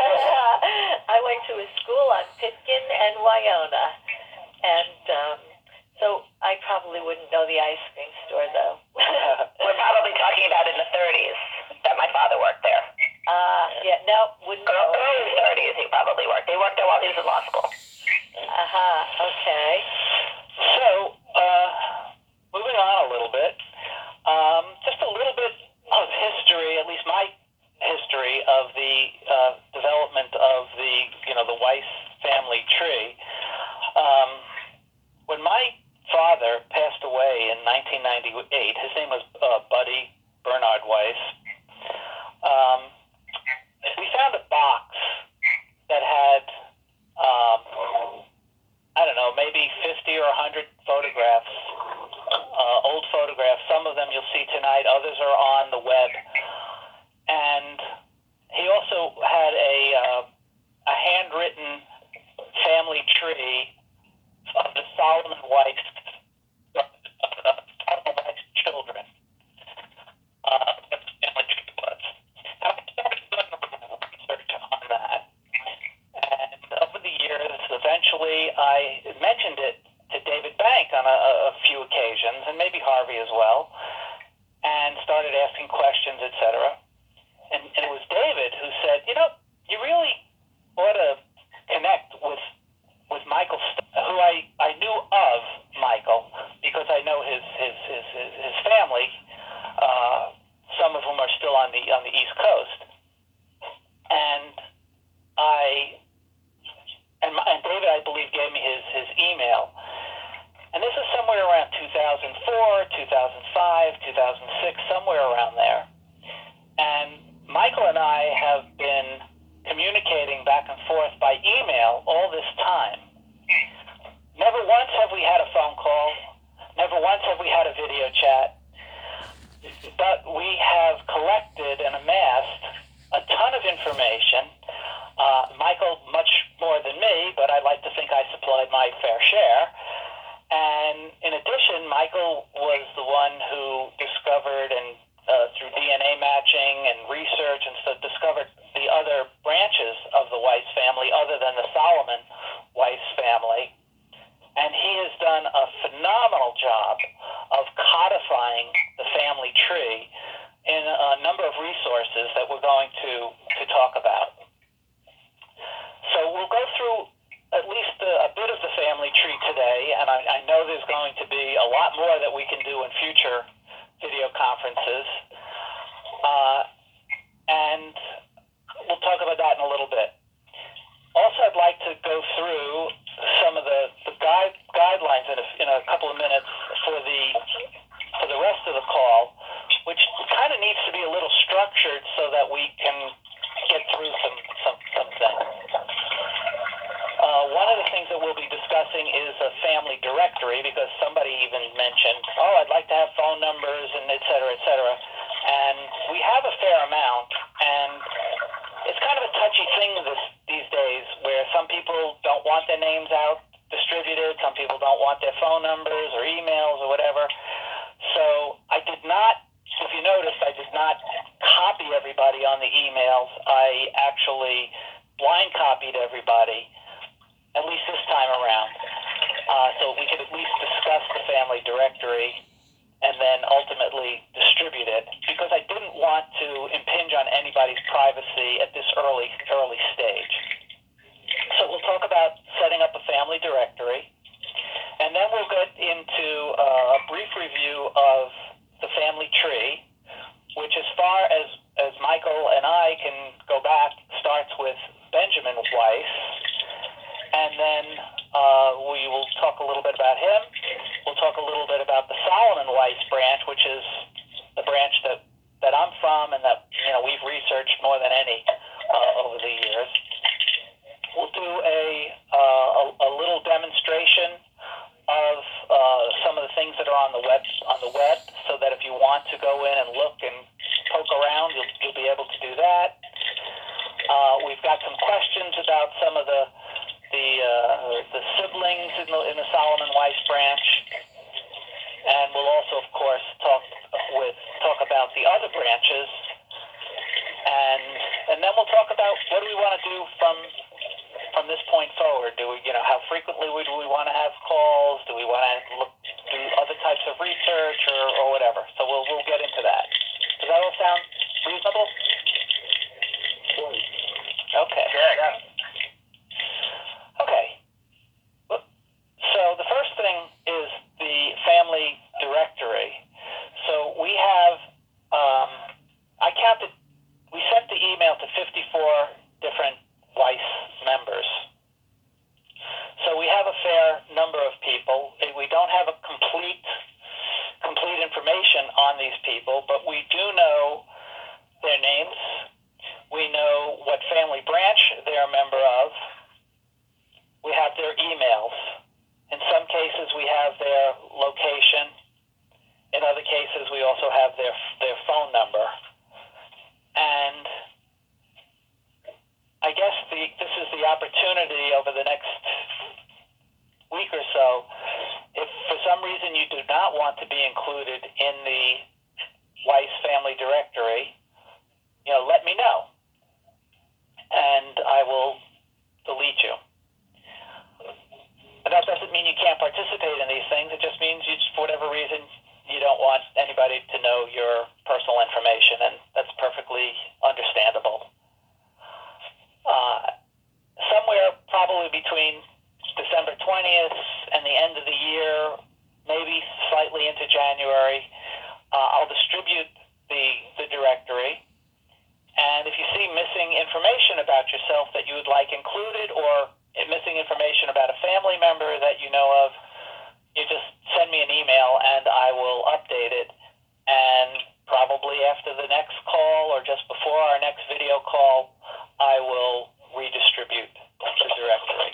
Speaker 6: I went to a school on Pitkin and Wyona, and um, so I probably wouldn't know the ice cream store, though.
Speaker 13: We're probably talking about in the thirties that my father worked there.
Speaker 6: Uh, yeah, no, wouldn't know.
Speaker 13: Early thirties he probably worked. He worked there while he was in law school.
Speaker 6: Uh-huh, okay.
Speaker 2: So, uh, moving on a little bit, um, just a little bit of history, at least my history of the uh, development of the, you know, the Weiss family tree. Um, when my father passed away in nineteen ninety-eight, his name was uh, Buddy Bernard Weiss. Um, we found a box that had, um, I don't know, maybe fifty or one hundred photographs, uh, old photographs. Some of them you'll see tonight, others are on the web. And he also had a, uh, a handwritten family tree of the Solomon Weiss, uh, Solomon Weiss children. Uh, what the family tree was. And I started doing a little research on that. And over the years, eventually I mentioned it to David Bank on a, a few occasions, and maybe Harvey as well, and started asking questions, et cetera. And, and it was David who said, you know, you really ought to connect with with Michael, who I, I knew of Michael because I know his his his, his, his family, uh, some of whom are still on the on the East Coast, and I and, my, and David, I believe, gave me his his email, and this is somewhere around two thousand four, two thousand five, two thousand six, somewhere around there, and Michael and I have been communicating back and forth by email all this time. Never once have we had a phone call. Never once have we had a video chat. But we have collected and amassed a ton of information. Uh, Michael much more than me, but I'd like to think I supplied my fair share. And in addition, Michael was the one who discovered and Uh, through D N A matching and research and stuff, discovered the other branches of the Weiss family other than the Solomon Weiss family. And he has done a phenomenal job of lot more that we can do in future video conferences. Uh, and we'll talk about that in a little bit. Also, I'd like to go through some of the, the guide, guidelines in a, in a couple of minutes for the for the rest of the call, which kind of needs to be a little structured so that we can get through some some, some things. Uh, one of the things that we'll be discussing is a family directory, because somebody even mentioned, oh, I'd like to have phone numbers and et cetera, et cetera. And we have a fair amount, and it's kind of a touchy thing this, these days, where some people don't want their names out distributed, some people don't want their phone numbers or emails or whatever. So I did not, if you noticed, I did not copy everybody on the emails. I actually blind copied everybody, at least this time around, uh, so we could at least discuss the family directory and then ultimately distribute it, because I didn't want to impinge on anybody's privacy at this early, early stage. So we'll talk about setting up a family directory, and then we'll get into uh, a brief review of the family tree, which, as far as, as Michael and I can go back, starts with Benjamin Weiss, and then uh, we will talk a little bit about him. We'll talk a little bit about the Solomon Weiss branch, which is the branch that, that I'm from and that, you know, we've researched more than any uh, over the years. We'll do a, uh, a, a little demonstration of uh, some of the things that are on the web, on the web, so that if you want to go in and look and poke around, you'll, you'll be able to do that. Uh, we've got some questions about some of the the, uh, the siblings in the, in the Solomon Weiss branch, and we'll also, of course, talk with talk about the other branches, and and then we'll talk about what do we want to do from from this point forward. Do we, you know, how frequently would we want to have calls? Do we want to look, do other types of research or, or whatever? So we'll we'll get into that. Does that all sound reasonable? Okay.
Speaker 4: Yeah.
Speaker 2: Okay. So the first thing is the family directory. So we have, um, I counted, we sent the email to fifty-four different Weiss members. So we have a fair number of people. We don't have a complete, complete information on these people, but we do know their names. We know what family branch they're a member of. We have their emails. In some cases, we have their location. In other cases, we also have their their phone number. And I guess the, this is the opportunity over the next week or so. If for some reason you do not want to be included in the Weiss family directory, you know, let me know, and I will delete you. But that doesn't mean you can't participate in these things. It just means you, for whatever reason, you don't want anybody to know your personal information, and that's perfectly understandable. Uh, somewhere probably between December twentieth and the end of the year, maybe slightly into January, uh, I'll distribute the, the directory. And if you see missing information about yourself that you would like included, or missing information about a family member that you know of, you just send me an email and I will update it. And probably after the next call or just before our next video call, I will redistribute the directory.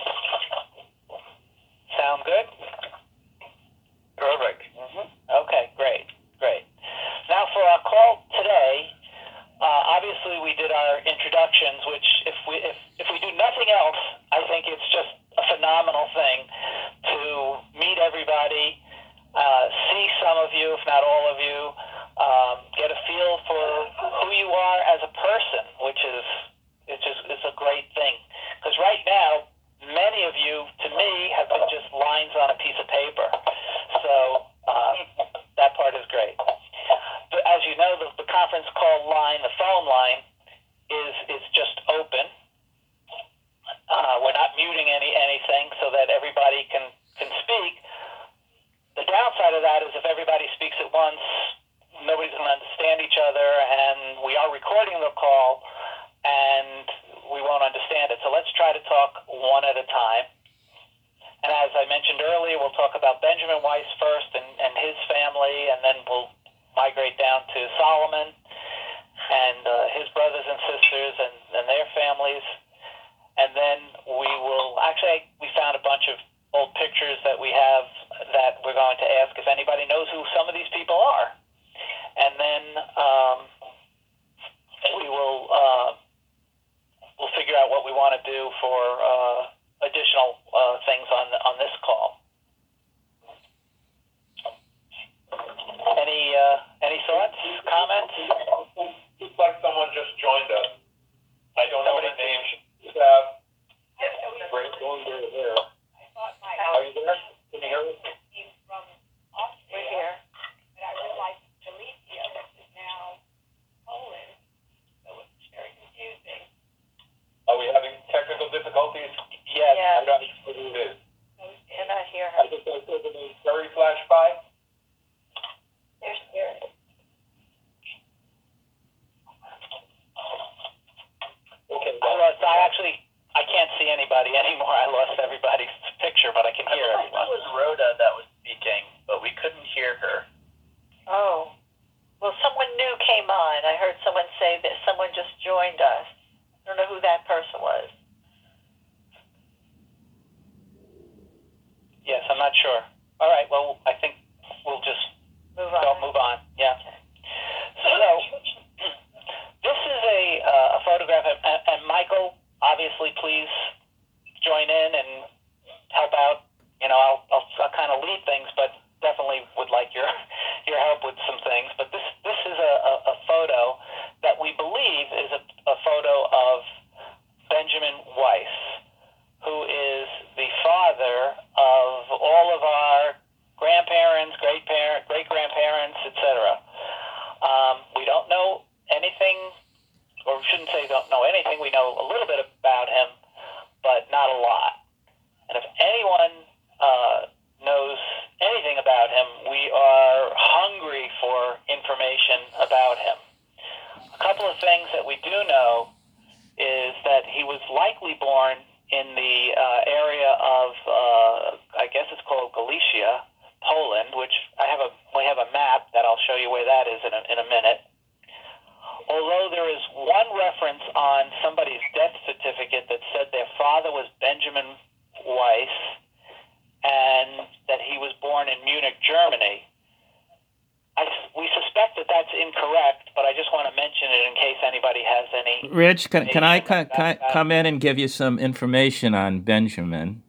Speaker 2: Sound good?
Speaker 4: Perfect.
Speaker 2: Mm-hmm. Okay, great, great. Now for our call today, Uh, obviously, we did our introductions, which, if we if, if we do nothing else, I think it's just a phenomenal thing to meet everybody, uh, see some of you, if not all of you, um, get a feel for who you are as a person, which is it's just it's a great thing. Because right now, many of you, to me, have been just lines on a piece of paper. So uh, that part is great. But as you know, the, the conference call line, the phone line, is is just open. Uh, we're not muting any anything so that everybody can, can speak. The downside of that is because if everybody speaks at once, nobody's going to understand each other, and we are recording the call, and we won't understand it. So let's try to talk one at a time. And as I mentioned earlier, we'll talk about Benjamin Weiss first and, and his family, and then we'll migrate down to Solomon and uh, his brothers and sisters and, and their families. And then we will, actually, we found a bunch of old pictures that we have that we're going to ask if anybody knows who some of these people are. And then um, we will uh, we'll figure out what we want to do for uh, additional uh, things on on this call. Any uh, any thoughts, comments?
Speaker 5: Looks like someone just joined us. I don't
Speaker 2: Somebody
Speaker 5: know the name. Uh, Great, going there, there. Are you there? Can you hear me?
Speaker 12: We're here. But I realized Galicia, which is now Poland, so it's very confusing.
Speaker 5: Are we having technical difficulties?
Speaker 2: Yes.
Speaker 5: I don't know who it is.
Speaker 12: Cannot hear
Speaker 5: I
Speaker 12: her.
Speaker 5: just I saw the name Terry flash by.
Speaker 12: There's Spirit.
Speaker 5: Okay.
Speaker 2: I lost. I actually I can't see anybody anymore. I lost everybody's picture, but I can hear
Speaker 11: I
Speaker 2: everyone.
Speaker 11: thought it was Rhoda that was speaking, but we couldn't hear her.
Speaker 6: Oh. Well, someone new came on. I heard someone say that someone just joined us. I don't know who that person was.
Speaker 2: Yes, I'm not sure. All right. Well, I think we'll just
Speaker 6: Move
Speaker 2: go
Speaker 6: on.
Speaker 2: move on. Yeah. So this is a uh, a photograph, of, and, and Michael, obviously, please join in and help out. You know, I'll, I'll, I'll kind of lead things, but definitely would like your your help with some things. But this this is a, a, a photo that we believe is a, a photo of Benjamin Weiss, who is the father of all of our grandparents, great parent, great grandparents, et cetera. Um, we don't know anything, or we shouldn't say don't know anything. We know a little bit about him, but not a lot. And if anyone uh, knows anything about him, we are hungry for information about him. A couple of things that we do know is that he was likely born in the uh, area of, uh, I guess it's called Galicia, Poland, which I have a we have a map that I'll show you where that is in a, in a minute. Although there is one reference on somebody's death certificate that said their father was Benjamin Weiss and that he was born in Munich, Germany, I, we suspect that that's incorrect, but I just want to mention it in case anybody has any.
Speaker 3: Rich, can, can I, can, can I
Speaker 2: that.
Speaker 3: come in and give you some information on Benjamin?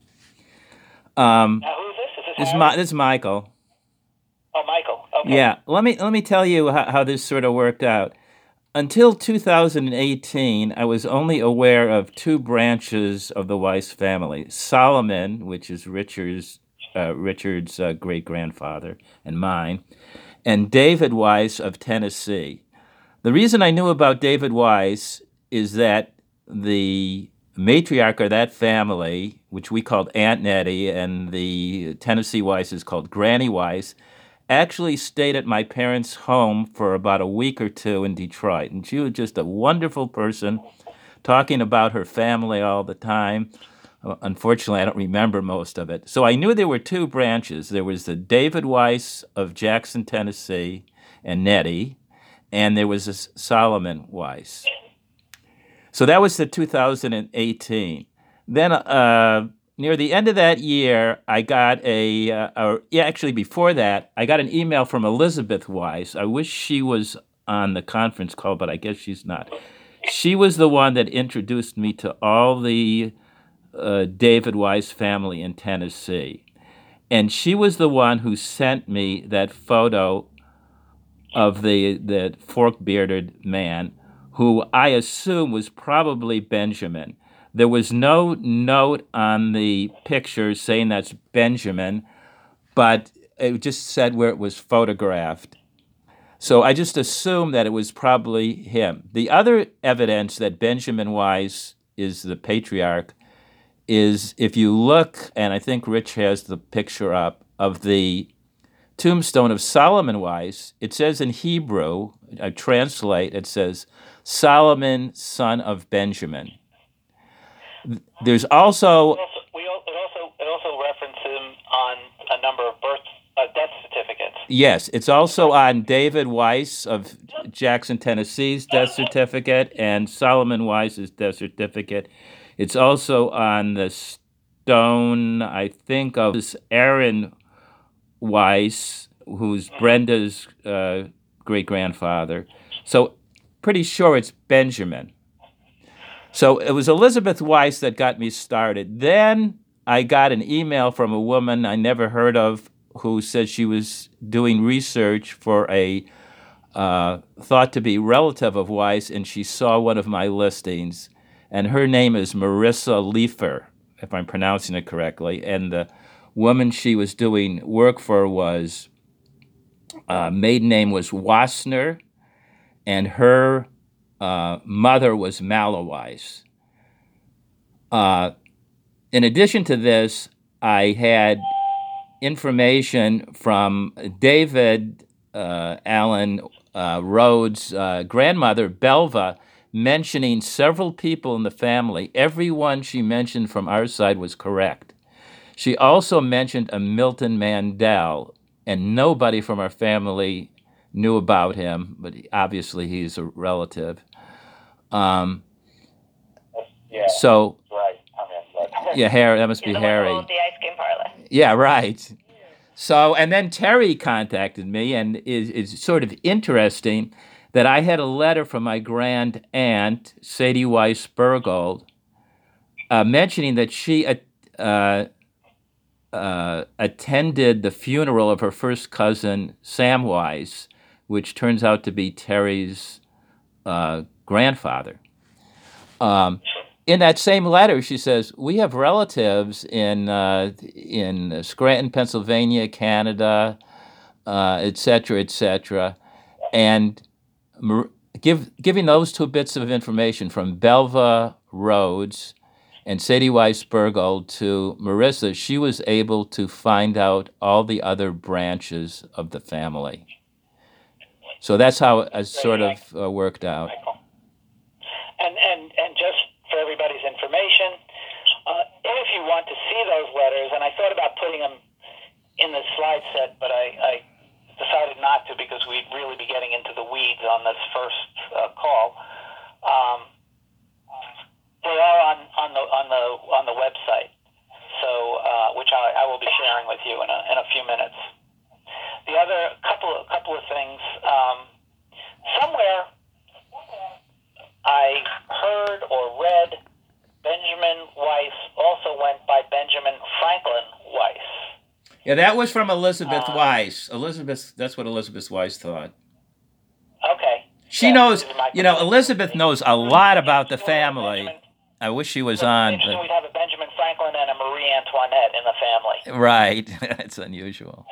Speaker 3: Um,
Speaker 2: Now, who's this? Is this,
Speaker 3: this, is
Speaker 2: Harry?
Speaker 3: Mi- this is Michael.
Speaker 2: Oh, Michael. Okay.
Speaker 3: Yeah, let me let me tell you how, how this sort of worked out. Until two thousand eighteen, I was only aware of two branches of the Weiss family: Solomon, which is Richard's uh, Richard's uh, great grandfather and mine, and David Weiss of Tennessee. The reason I knew about David Weiss is that the matriarch of that family, which we called Aunt Nettie, and the Tennessee Weiss is called Granny Weiss, actually stayed at my parents' home for about a week or two in Detroit. And she was just a wonderful person, talking about her family all the time. Uh, Unfortunately, I don't remember most of it. So I knew there were two branches. There was the David Weiss of Jackson, Tennessee, and Nettie, and there was a Solomon Weiss. So that was the two thousand eighteen. Then uh, near the end of that year, I got a, uh, or, yeah, actually before that, I got an email from Elizabeth Weiss. I wish she was on the conference call, but I guess she's not. She was the one that introduced me to all the uh, David Weiss family in Tennessee. And she was the one who sent me that photo of the, the fork-bearded man, who I assume was probably Benjamin. There was no note on the picture saying that's Benjamin, but it just said where it was photographed. So I just assumed that it was probably him. The other evidence that Benjamin Weiss is the patriarch is if you look, and I think Rich has the picture up, of the tombstone of Solomon Weiss, it says in Hebrew, I translate, it says, Solomon, son of Benjamin. There's also...
Speaker 2: It also, we, al- it also, it also references him on a number of birth, uh, death certificates.
Speaker 3: Yes, it's also on David Weiss of Jackson, Tennessee's death certificate and Solomon Weiss's death certificate. It's also on the stone, I think, of this Aaron Weiss, who's Brenda's uh, great-grandfather. So pretty sure it's Benjamin. So it was Elizabeth Weiss that got me started. Then I got an email from a woman I never heard of who said she was doing research for a uh, thought to be relative of Weiss, and she saw one of my listings. And her name is Marissa Leifer, if I'm pronouncing it correctly. And the woman she was doing work for was, uh, maiden name was Wassner, and her uh, mother was Mala Weiss. Uh, in addition to this, I had information from David uh, Allen uh, Rhodes' uh, grandmother, Belva, mentioning several people in the family. Everyone she mentioned from our side was correct. She also mentioned a Milton Mandel, and nobody from our family knew about him, but obviously he's a relative. Um,
Speaker 2: Yeah.
Speaker 3: So,
Speaker 2: Right. I mean, but-
Speaker 3: yeah, Harry, that must be
Speaker 13: You're the one who
Speaker 3: Harry.
Speaker 13: owns the ice cream parlor.
Speaker 3: Yeah, right. So, and then Terry contacted me, and it's, it's sort of interesting that I had a letter from my grand aunt, Sadie Weiss Burgold, uh, mentioning that she uh, uh, attended the funeral of her first cousin, Sam Weiss, which turns out to be Terry's uh, grandfather. Um, in that same letter, she says, we have relatives in uh, in Scranton, Pennsylvania, Canada, uh, et cetera, et cetera. And Mar- give, giving those two bits of information from Belva Rhodes and Sadie Weiss Burgold to Marissa, she was able to find out all the other branches of the family. So that's how it sort of uh, worked out.
Speaker 2: And, and, and just for everybody's information, uh, if you want to see those letters, and I thought about putting them in the slide set, but I, I decided not to because we'd really be getting into the weeds on this first uh, call. Um, they are on, on the on the on the website, so uh, which I, I will be sharing with you in a in a few minutes. The other couple of, couple of things. Um, somewhere I heard or read Benjamin Weiss also went by Benjamin Franklin Weiss.
Speaker 3: Yeah, that was from Elizabeth
Speaker 2: Uh,
Speaker 3: Weiss. Elizabeth, that's what Elizabeth Weiss thought.
Speaker 2: Okay.
Speaker 3: She
Speaker 2: Yeah,
Speaker 3: knows,
Speaker 2: this is my-
Speaker 3: you know, Elizabeth knows a lot about the family.
Speaker 2: Benjamin-
Speaker 3: I wish she was on,
Speaker 2: Interesting
Speaker 3: but
Speaker 2: we'd have a Benjamin Franklin and a Marie Antoinette in the family.
Speaker 3: right, it's unusual.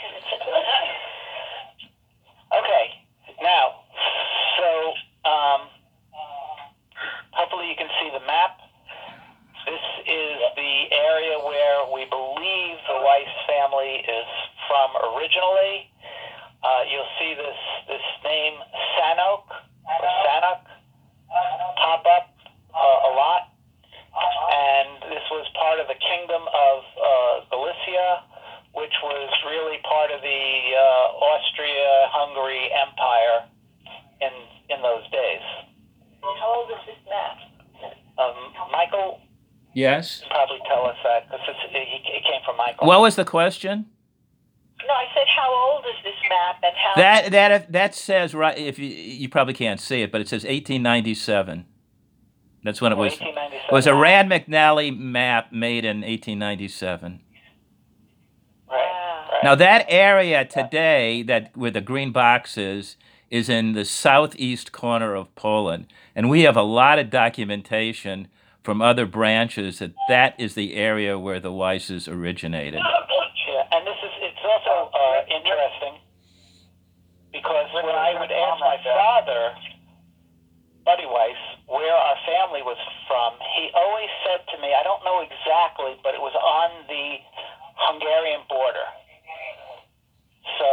Speaker 2: Okay, now, so um, hopefully you can see the map. This is the area where we believe the Weiss family is from originally. Uh, you'll see this this name Sanok or Sanok pop up uh, a lot, and this was part of the kingdom of uh, Galicia, which was really part of the uh, Austria-Hungary Empire in in those days.
Speaker 12: How old is this map?
Speaker 2: Um, Michael
Speaker 3: Yes?
Speaker 2: can probably tell us that because he it came from Michael.
Speaker 3: What was the question?
Speaker 12: No, I said how old is this map and how...
Speaker 3: That that that says right. If you you probably can't see it, but it says eighteen ninety-seven. That's when it
Speaker 2: Oh,
Speaker 3: was.
Speaker 2: eighteen ninety-seven.
Speaker 3: It was a Rand McNally map made in eighteen ninety-seven.
Speaker 2: Right, right.
Speaker 3: Now that area today, that where the green box is, is in the southeast corner of Poland, and we have a lot of documentation from other branches that that is the area where the Weisses originated.
Speaker 2: Yeah, and this is it's also uh, interesting because when I would ask my father, Buddy Weiss, where our family was from, he always said to me, I don't know exactly, but it was on the Hungarian border. So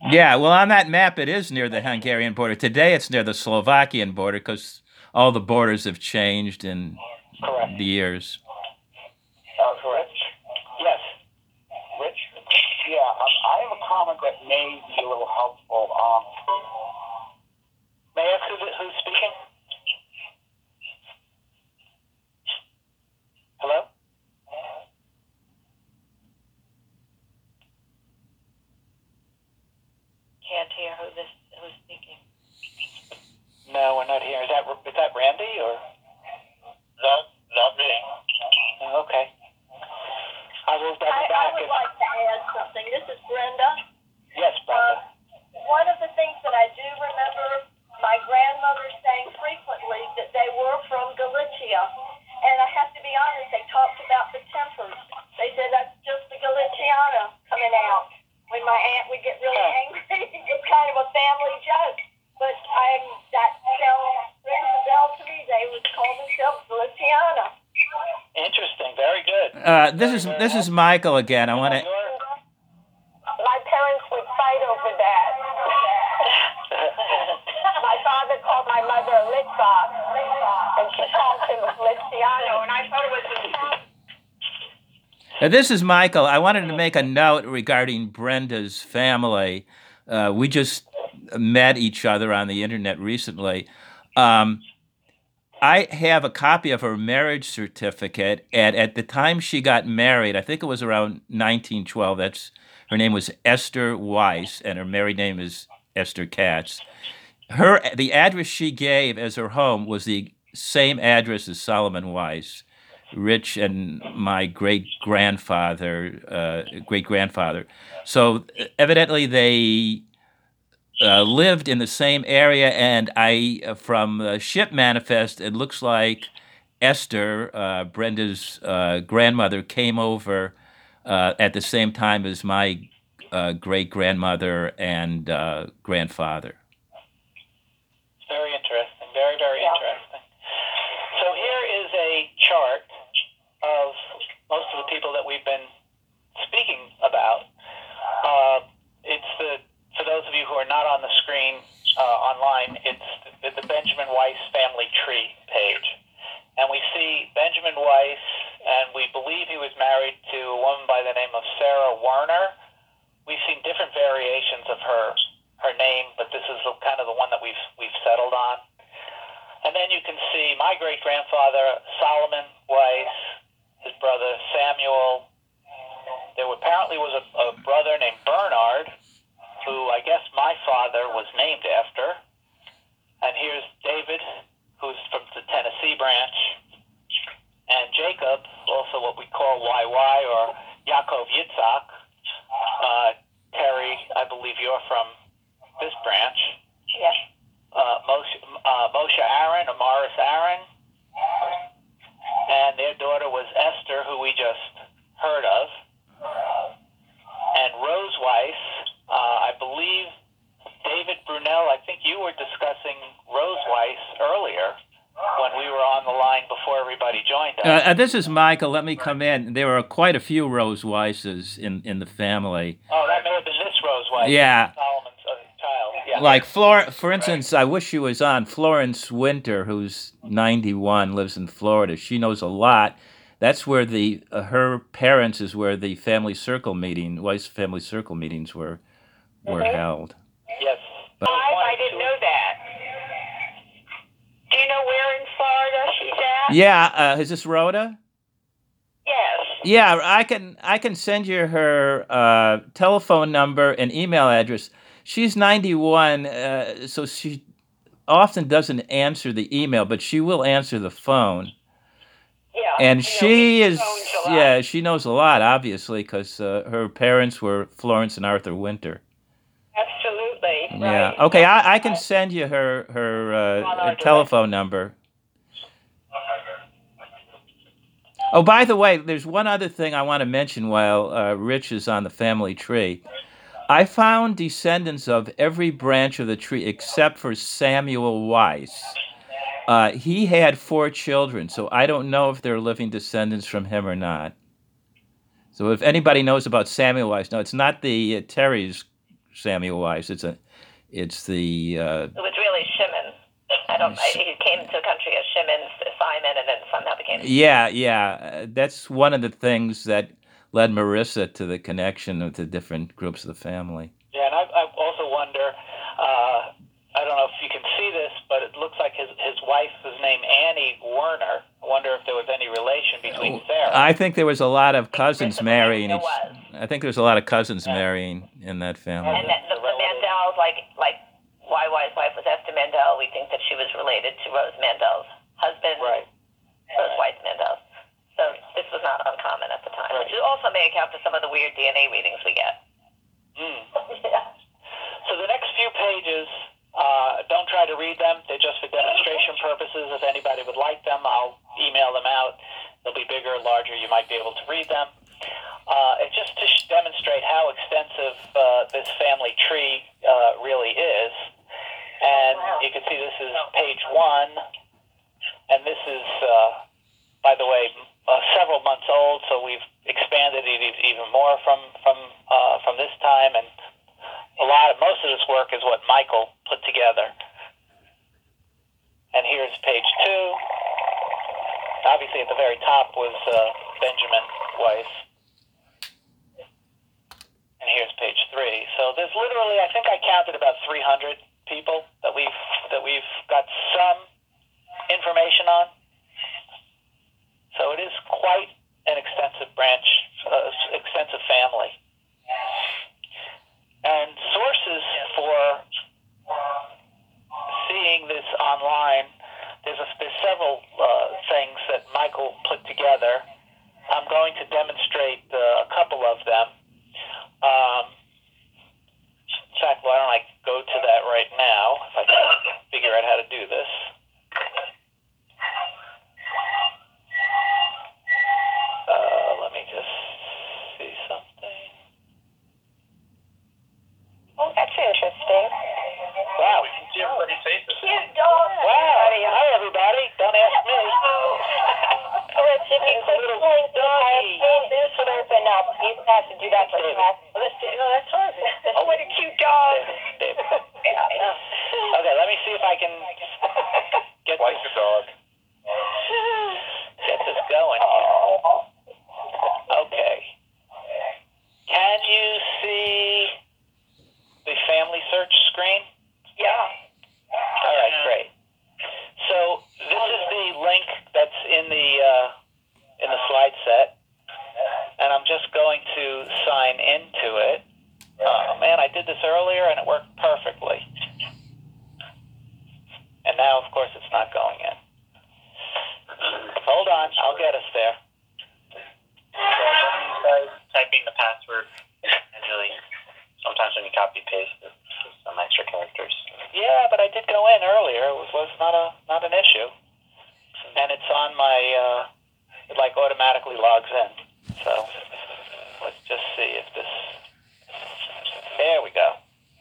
Speaker 3: Yeah, well, on that map, it is near the Hungarian border. Today, it's near the Slovakian border because all the borders have changed in
Speaker 2: Correct.
Speaker 3: the years.
Speaker 2: Uh, correct. Yes. Rich?
Speaker 10: Yeah, um, I have a comment that may be a little helpful. Um,
Speaker 2: May I ask who, who's speaking? Hello?
Speaker 6: Can't hear who this who's speaking.
Speaker 2: No, we're not here. Is that is that Randy or?
Speaker 4: Not, not me.
Speaker 2: Oh, okay. I will double
Speaker 12: I, I
Speaker 2: back.
Speaker 12: would
Speaker 2: if-
Speaker 12: like to add something. This is Brenda.
Speaker 2: Yes, Brenda.
Speaker 12: One of the things that I do remember my grandmother saying frequently that they were from Galicia. And I have to be honest, they talked about the tempers. They said that's just the Galiciana coming out. When my aunt would get really angry, it's kind of a family joke. But I'm, that sounds rings a bell to me. They would call themselves Galiciana.
Speaker 2: Interesting. Very good.
Speaker 3: Uh, this is this is Michael again. I want to.
Speaker 12: My parents would fight over that. My father called my mother a Litvock, and she called him Feliciano, and I thought it was
Speaker 3: Uh, this is Michael. I wanted to make a note regarding Brenda's family. Uh, we just met each other on the internet recently. Um, I have a copy of her marriage certificate, and at the time she got married, I think it was around nineteen twelve. That's her name was Esther Weiss, and her married name is Esther Katz. Her the address she gave as her home was the same address as Solomon Weiss. Rich and my great grandfather, uh, great grandfather. So evidently they uh, lived in the same area, and I, uh, from the ship manifest, it looks like Esther, uh, Brenda's uh, grandmother, came over uh, at the same time as my uh, great grandmother and uh, grandfather.
Speaker 2: Very interesting. Very, very
Speaker 12: Yeah.
Speaker 2: interesting. So here is a chart of most of the people that we've been speaking about. Uh, it's the for those of you who are not on the screen uh, online, it's the, the Benjamin Weiss family tree page, and we see Benjamin Weiss, and we believe he was married to a woman by the name of Sarah Werner. We've seen different variations of her her name, but this is kind of the one that we've we've settled on. And then you can see my great grandfather Solomon Weiss, his brother Samuel. There apparently was a, a brother named Bernard, who I guess my father was named after. And here's David, who's from the Tennessee branch, and Jacob, also what we call Y Y or Yaakov Yitzhak. Uh, Terry, I believe you're from this branch.
Speaker 12: Yes.
Speaker 2: Uh, Moshe, uh, Moshe Aaron, or Morris Aaron, and their daughter was Esther, who we just heard of, and Rose Weiss. Uh, I believe David Brunel, I think you were discussing Rose Weiss earlier when we were on the line before everybody joined us.
Speaker 3: Uh, uh, this is Michael. Let me come in. There are quite a few Rose Weisses in, in the family.
Speaker 2: Oh, that may have been this Rose Weiss.
Speaker 3: Yeah.
Speaker 2: Solomon's uh, child. Yeah.
Speaker 3: Like, Flor- for instance, I wish she was on, Florence Winter, who's ninety-one, lives in Florida. She knows a lot. That's where the uh, her parents is where the family circle meeting, Weiss family circle meetings were were
Speaker 12: Mhm.
Speaker 3: held.
Speaker 2: Yes.
Speaker 3: But,
Speaker 12: I, I didn't know that. Do you know where in Florida she's at?
Speaker 3: yeah, uh, is this Rhoda?
Speaker 12: Yes.
Speaker 3: Yeah, I can I can send you her uh, telephone number and email address. She's ninety-one, uh, so she often doesn't answer the email, but she will answer the phone.
Speaker 12: Yeah.
Speaker 3: And
Speaker 12: you know,
Speaker 3: she
Speaker 12: he
Speaker 3: is,
Speaker 12: phones a lot.
Speaker 3: yeah, she knows a lot, obviously, because uh, her parents were Florence and Arthur Winter.
Speaker 12: Absolutely.
Speaker 3: Yeah.
Speaker 12: Right.
Speaker 3: Okay, I, I can send you her her uh, telephone number. Oh, by the way, there's one other thing I want to mention while uh, Rich is on the family tree. I found descendants of every branch of the tree except for Samuel Weiss. Uh, he had four children, so I don't know if they're living descendants from him or not. So if anybody knows about Samuel Weiss, no, it's not the uh, Terry's Samuel Weiss. It's a, it's the. Uh,
Speaker 13: it was really Shimon. I don't. I, he came to the country as Shimon Simon, and then somehow became.
Speaker 3: Yeah, yeah. Uh, that's one of the things that led Marissa to the connection with the different groups of the family.
Speaker 2: Yeah, and I, I also wonder. Uh, I don't know if you can see this, but it looks like his his wife was named Annie Werner. I wonder if there was any relation between Sarah.
Speaker 3: I think there was a lot of cousins marrying.
Speaker 13: There
Speaker 3: Each,
Speaker 13: was.
Speaker 3: I think there was a lot of cousins yeah. marrying in that family.
Speaker 13: And the, the, the Mandels, like like Y Y's wife was Esther Mandel. We think that she was related to Rose Mandel's husband,
Speaker 2: right?
Speaker 13: Rose Weiss Mandel. So this was not uncommon at the time,
Speaker 2: right.
Speaker 13: which also may account for some of the weird D N A readings we get.
Speaker 2: Mm. Yeah. So the next few pages. Uh, don't try to read them. They're just for demonstration purposes. If anybody would like them, I'll email them out. They'll be bigger or larger. You might be able to read them. Uh, and just to sh- demonstrate how extensive uh, this family tree uh, really is. And you can see this is page one. And this is, uh, by the way, uh, several months old, so we've expanded it even more from, from, uh, from this time. And a lot of, most of this work is what Michael put together. And here's page two. Obviously at the very top was uh, Benjamin Weiss. And here's page three. So there's literally, I think I counted about three hundred people that we've that we've got some information on. So it is quite an extensive branch, uh, extensive family. And sources for seeing this online, there's, a, there's several uh, things that Michael put together. I'm going to demonstrate uh, a couple of them. Um, in fact, why don't I go to that right now, if I can figure out how to do this. Uh, let me just see something.
Speaker 13: Oh, that's interesting.
Speaker 2: Wow.
Speaker 5: We can see everybody's faces.
Speaker 12: Cute dog.
Speaker 2: Wow. Hi, everybody. Don't ask me.
Speaker 12: Rich, if you click the link, this would open up. You have to do that for class. Let's do. No, that's hard. Oh, what a cute dog.
Speaker 2: Okay, let me see if I can get
Speaker 5: Like
Speaker 2: this,
Speaker 5: a dog.
Speaker 2: get this going here. Okay. Can you see the family search screen?
Speaker 12: Yeah.
Speaker 2: All right, great. So this is the link that's in the uh, in the slide set, and I'm just going to sign into it. Oh man, I did this earlier and it worked perfectly. And now, of course, it's not going in. Hold on, I'll get us there.
Speaker 11: Typing the password manually. Sometimes when you copy paste, there's some extra characters.
Speaker 2: Yeah, but I did go in earlier. It was, was not a not an issue, and it's on my. Uh, it like automatically logs in. So let's just see if this. There we go.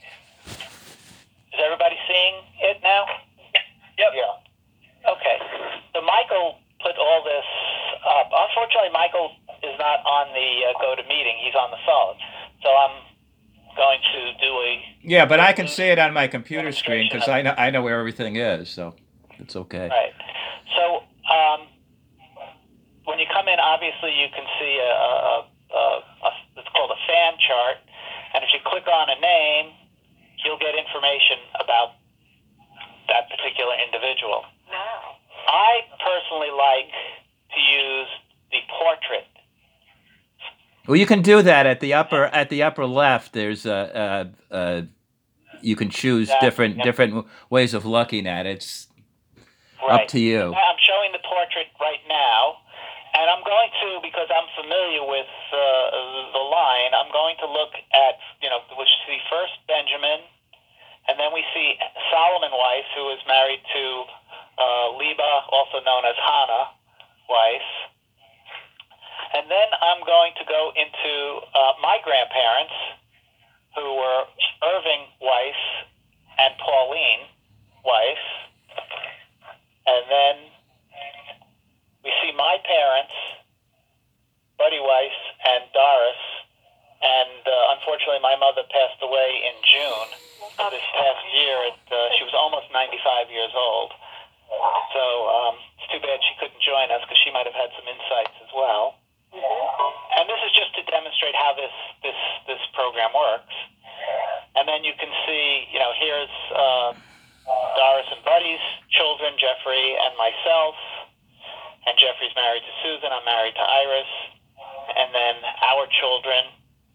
Speaker 2: Is everybody seeing it now?
Speaker 5: Yep.
Speaker 2: Yeah. Okay. So Michael put all this up. Unfortunately, Michael is not on the uh, GoToMeeting. He's on the phone. So I'm going to do a...
Speaker 3: Yeah, but I can see it on my computer screen because I know, I know where everything is, so it's okay.
Speaker 2: Right. So um, when you come in, obviously you can see a, a, a, a... It's called a fan chart. And if you click on a name, you'll get information about that particular individual.
Speaker 12: Wow.
Speaker 2: I personally like to use the portrait.
Speaker 3: Well, you can do that at the upper at the upper left. There's a, a, a you can choose
Speaker 2: Exactly.
Speaker 3: different
Speaker 2: Yep.
Speaker 3: different ways of looking at it. It's
Speaker 2: Right.
Speaker 3: up to you.
Speaker 2: I'm showing the portrait right now, and I'm going to, because I'm familiar with uh, the line, I'm going to look at, you know, we see first Benjamin, and then we see Solomon Weiss, who is married to uh, Liba, also known as Hannah Weiss. And then I'm going to go into uh, my grandparents, who were Irving Weiss and Pauline Weiss. And then we see my parents, Buddy Weiss and Doris. And uh, unfortunately, unfortunately, my mother passed away in June of this past year. At, uh, she was almost ninety-five years old. So um, it's too bad she couldn't join us because she might have had some insights as well. And this is just to demonstrate how this, this, this program works. And then you can see, you know, here's uh, Doris and Buddy's children, Jeffrey and myself. And Jeffrey's married to Susan. I'm married to Iris. And then our children,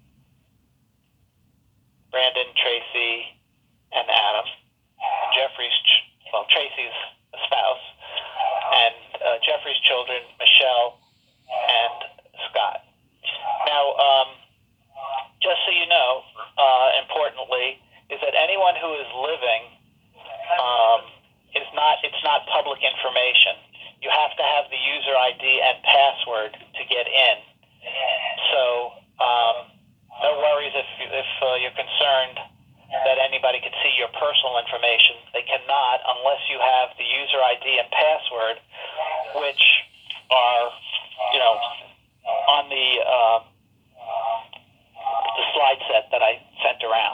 Speaker 2: Brandon, Tracy, and Adam. And Jeffrey's, ch- well, Tracy's a spouse. And uh, Jeffrey's children, Michelle and Scott. Now, um, just so you know, uh, importantly, is that anyone who is living um, is not, it's not public information. You have to have the user I D and password to get in. So, um, no worries if, if uh, you're concerned that anybody could see your personal information. They cannot unless you have the user I D and password, which are, you know, on the uh, the slide set that I sent around.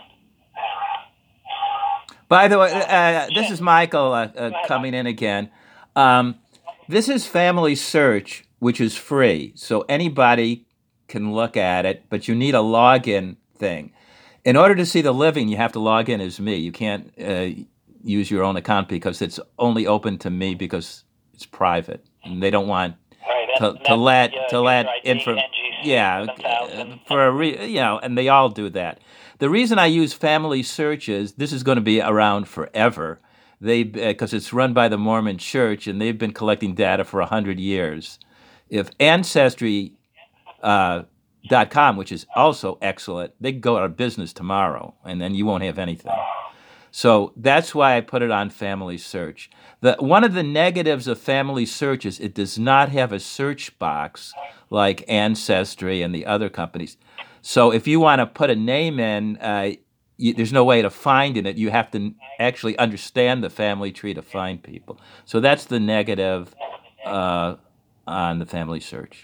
Speaker 3: By the way, uh, this is Michael uh, uh, coming in again. Um, this is Family Search, which is free, so anybody can look at it, but you need a login thing. In order to see the living, you have to log in as me. You can't uh, use your own account because it's only open to me because it's private, and they don't want
Speaker 2: right,
Speaker 3: to,
Speaker 2: that's,
Speaker 3: to let
Speaker 2: uh,
Speaker 3: to let
Speaker 2: info.
Speaker 3: info. Yeah, uh, for a re- you know, and they all do that. The reason I use Family Search is this is going to be around forever. They because uh, it's run by the Mormon Church, and they've been collecting data for a hundred years. If Ancestry uh, dot com, which is also excellent, they could go out of business tomorrow, and then you won't have anything. So that's why I put it on Family Search. The, one of the negatives of Family Search is it does not have a search box like Ancestry and the other companies. So if you want to put a name in, uh, you, there's no way to find it. You have to actually understand the family tree to find people. So that's the negative uh, on the Family Search.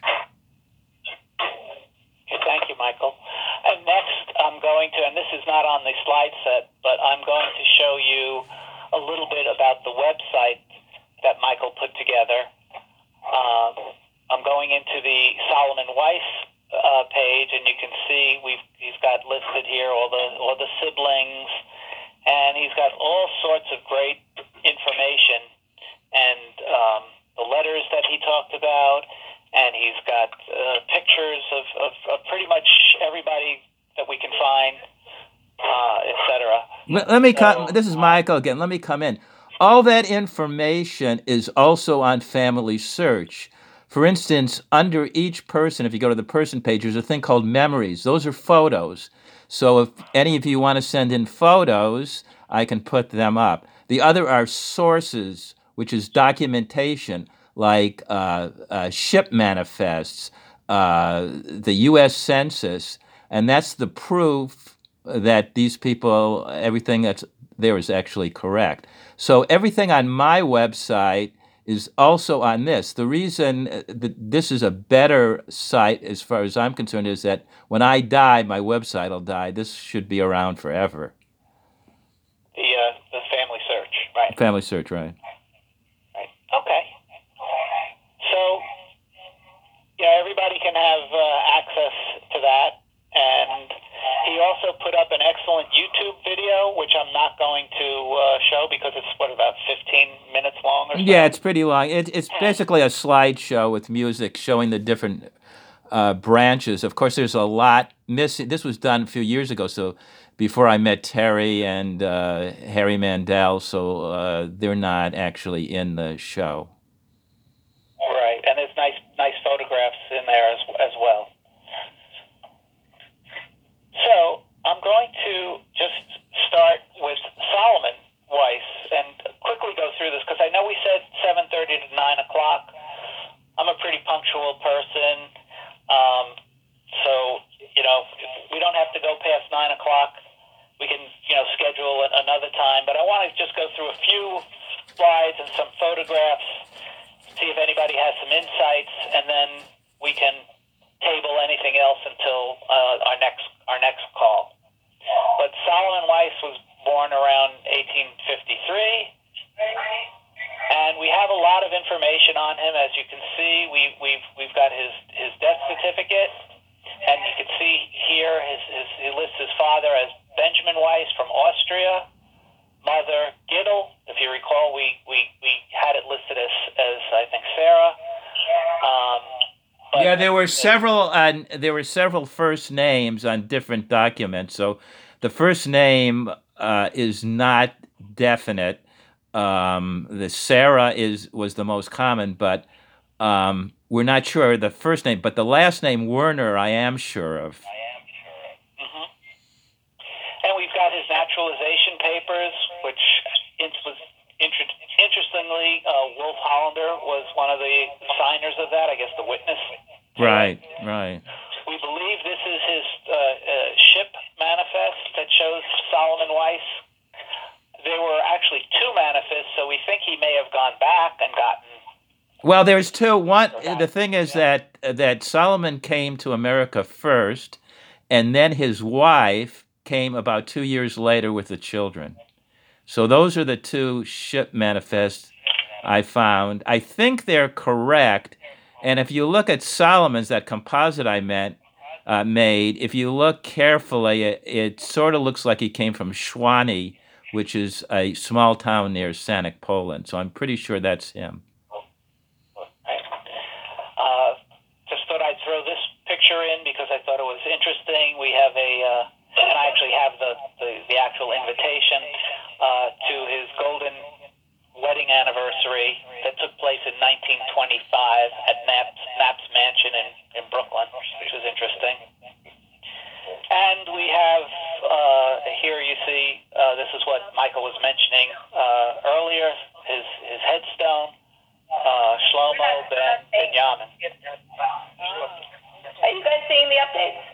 Speaker 2: Thank you, Michael. And next, I'm going to, and this is not on the slide set, but I'm going to show you a little bit about the website that Michael put together. Um, I'm going into the Solomon Weiss uh, page, and you can see we've he's got listed here all the all the siblings, and he's got all sorts of great information and um, the letters that he talked about. And he's got uh, pictures of, of, of pretty much everybody that we can find, uh, et cetera.
Speaker 3: Let, let me
Speaker 2: so,
Speaker 3: come. This is Michael again. Let me come in. All that information is also on Family Search. For instance, under each person, if you go to the person page, there's a thing called memories. Those are photos. So if any of you want to send in photos, I can put them up. The other are sources, which is documentation, like uh, uh, ship manifests, uh, the U S Census, and that's the proof that these people, everything that's there is actually correct. So everything on my website is also on this. The reason that this is a better site, as far as I'm concerned, is that when I die, my website will die. This should be around forever.
Speaker 2: The uh, the Family Search, right?
Speaker 3: Family Search, right?
Speaker 2: Right. Okay. So, yeah, everybody can have uh, access to that. And he also put up an excellent YouTube video, which I'm not going to uh, show because it's, what, about fifteen minutes long or so?
Speaker 3: Yeah, it's pretty long. It, it's basically a slideshow with music showing the different uh, branches. Of course, there's a lot missing. This was done a few years ago, so before I met Terry and uh, Harry Mandel, so uh, they're not actually in the show.
Speaker 2: Right, and there's nice nice photographs in there as as well. So I'm going to just start with Solomon Weiss and quickly go through this because I know we said seven thirty to nine o'clock. I'm a pretty punctual person, um, so you know we don't have to go past nine o'clock. We can you know schedule another time, but I want to just go through a few slides and some photographs. See if anybody has some insights, and then we can table anything else until uh, our next our next call. around eighteen fifty-three. And we have a lot of information on him. As you can see, we, we've we've got his, his death certificate, and you can see here his, his he lists his father as Benjamin Weiss from Austria, mother Giddel. If you recall, we, we, we had it listed as as I think Sarah. Um,
Speaker 3: yeah, there were several uh, there were several first names on different documents. So the first name uh, is not definite. Um, the Sarah is was the most common, but um, we're not sure the first name. But the last name Werner, I am sure of.
Speaker 2: Mm-hmm. And we've got his naturalization papers, which was inter- interestingly, uh, Wolf Hollander was one of the signers of that. I guess the witness.
Speaker 3: Right, right.
Speaker 2: We believe this is his uh, uh, ship manifest that shows Solomon Weiss. There were actually two manifests, so we think he may have gone back and gotten.
Speaker 3: Well, there's two. One, the thing is that that Solomon came to America first, and then his wife came about two years later with the children. So those are the two ship manifests I found. I think they're correct. And if you look at Solomon's, that composite I meant uh, made, if you look carefully, it, it sort of looks like he came from Szwany, which is a small town near Sanek, Poland. So I'm pretty sure that's him.
Speaker 2: Uh, just thought I'd throw this picture in because I thought it was interesting. We have a, uh, and I actually have the, the, the actual invitation uh, to his golden wedding anniversary that took place in nineteen twenty-five at Knapp's, Knapp's Mansion in, in Brooklyn, which was interesting. And we have, uh, here you see, uh, this is what Michael was mentioning uh, earlier, his his headstone, uh, Shlomo ben Binyamin.
Speaker 13: Are you guys seeing the updates?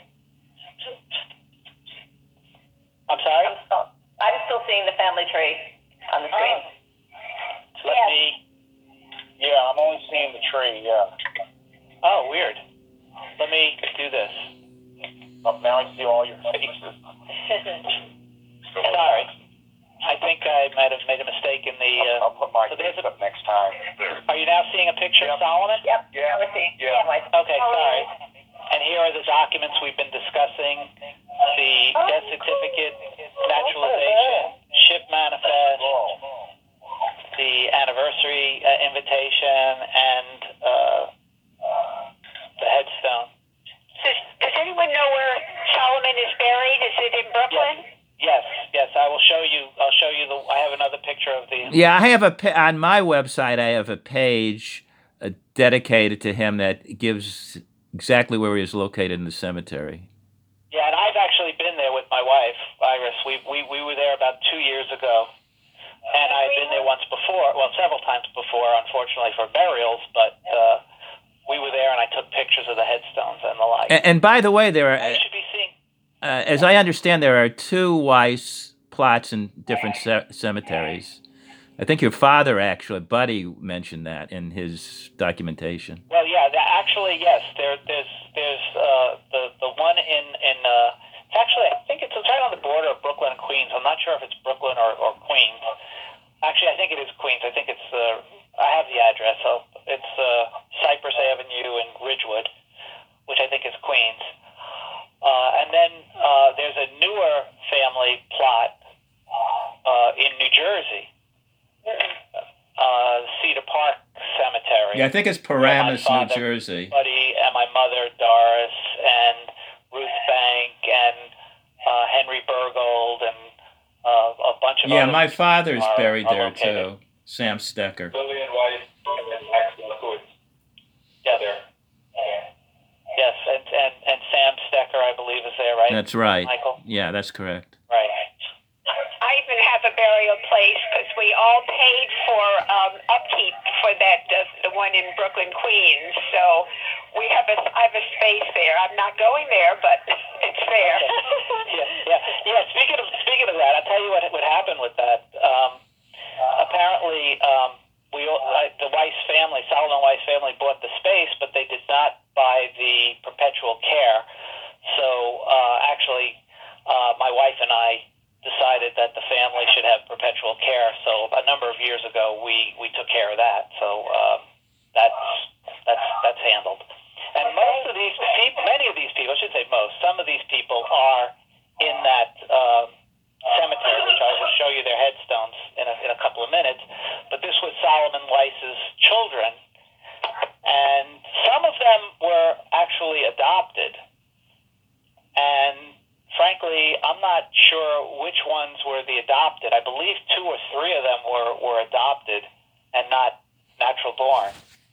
Speaker 2: I'm sorry?
Speaker 13: I'm still, I'm still seeing the family tree on the screen.
Speaker 2: Oh. Let
Speaker 13: yeah.
Speaker 2: me...
Speaker 10: Yeah, I'm only seeing the tree, yeah.
Speaker 2: Oh, weird. Let me do this.
Speaker 10: Oh, now I see all your faces.
Speaker 2: Sorry. I think I might have made a mistake in the... Uh,
Speaker 10: I'll put my
Speaker 2: so
Speaker 10: face
Speaker 2: a,
Speaker 10: up next time.
Speaker 2: Are you now seeing a picture
Speaker 10: Yep.
Speaker 2: of Solomon?
Speaker 13: Yep.
Speaker 10: Yeah.
Speaker 13: We're seeing.
Speaker 10: Yeah.
Speaker 2: Okay, sorry. And here are the documents we've been discussing. The death certificate, naturalization, ship manifest, the anniversary uh, invitation, and uh, the headstone.
Speaker 12: Does, does anyone know where Solomon is buried? Is it in Brooklyn?
Speaker 2: Yes, yes. I will show you. I'll show you the. I have another picture of the.
Speaker 3: Yeah, I have a pa- on my website. I have a page uh, dedicated to him that gives exactly where he is located in the cemetery.
Speaker 2: Yeah, and I've actually been there with my wife, Iris. We we we were there about two years ago, and I've been there once before. Well, several times before, unfortunately for burials, but uh, we were there, and I took pictures of the headstones and the like.
Speaker 3: And, and by the way, there are.
Speaker 2: You should be seeing.
Speaker 3: Uh, as I understand, there are two Weiss plots in different ce- cemeteries. I think your father, actually, Buddy, mentioned that in his documentation.
Speaker 2: Well, yeah, the, actually, yes. There, there's, there's uh, the the one in in. Uh, it's actually, I think it's right on the border of Brooklyn and Queens. I'm not sure if it's Brooklyn or, or Queens. Actually, I think it is Queens. I think it's. Uh, I have the address. So it's uh, Cypress Avenue in Ridgewood, which I think is Queens. Uh, and then uh, there's a newer family plot uh, in New Jersey. Uh, Cedar Park Cemetery.
Speaker 3: Yeah, I think it's Paramus, New Jersey.
Speaker 2: Buddy and my mother, Doris, and Ruth Bank, and uh, Henry Bergold, and uh, a bunch of
Speaker 3: Yeah,
Speaker 2: other
Speaker 3: my father's
Speaker 2: are,
Speaker 3: buried
Speaker 2: are
Speaker 3: there
Speaker 2: located.
Speaker 3: too. Sam Stecker.
Speaker 5: Lillian Weiss and Max Lewis.
Speaker 2: Yeah,
Speaker 5: there.
Speaker 2: Yes, and, and, and Sam Stecker, I believe, is there, right?
Speaker 3: That's right.
Speaker 2: Michael?
Speaker 3: Yeah, that's correct.
Speaker 2: Right.
Speaker 12: I even have a burial place because we all paid for um, upkeep for that, uh, the one in Brooklyn, Queens. So we have a, I have a space there. I'm not going there, but it's there.
Speaker 2: yeah, yeah, yeah. Speaking of speaking of that, I'll tell you what what happened with that. Um, apparently, um, we all, uh, the Weiss family, Solomon Weiss family, bought the space, but they did not buy the perpetual care. So uh, actually, uh, my wife and I decided that the family should virtual care. So a number of years ago, we, we took care of that. So um, that's that's that's handled. And most of these people, many of these people, I should say most, some of these people are in that um, cemetery, which I will show you their headstones in a, in a couple of minutes. But this was Solomon Weiss's children, and some of them were actually adopted. And frankly, I'm not sure which ones were the adopted. I believe two or three of them were, were adopted and not natural born.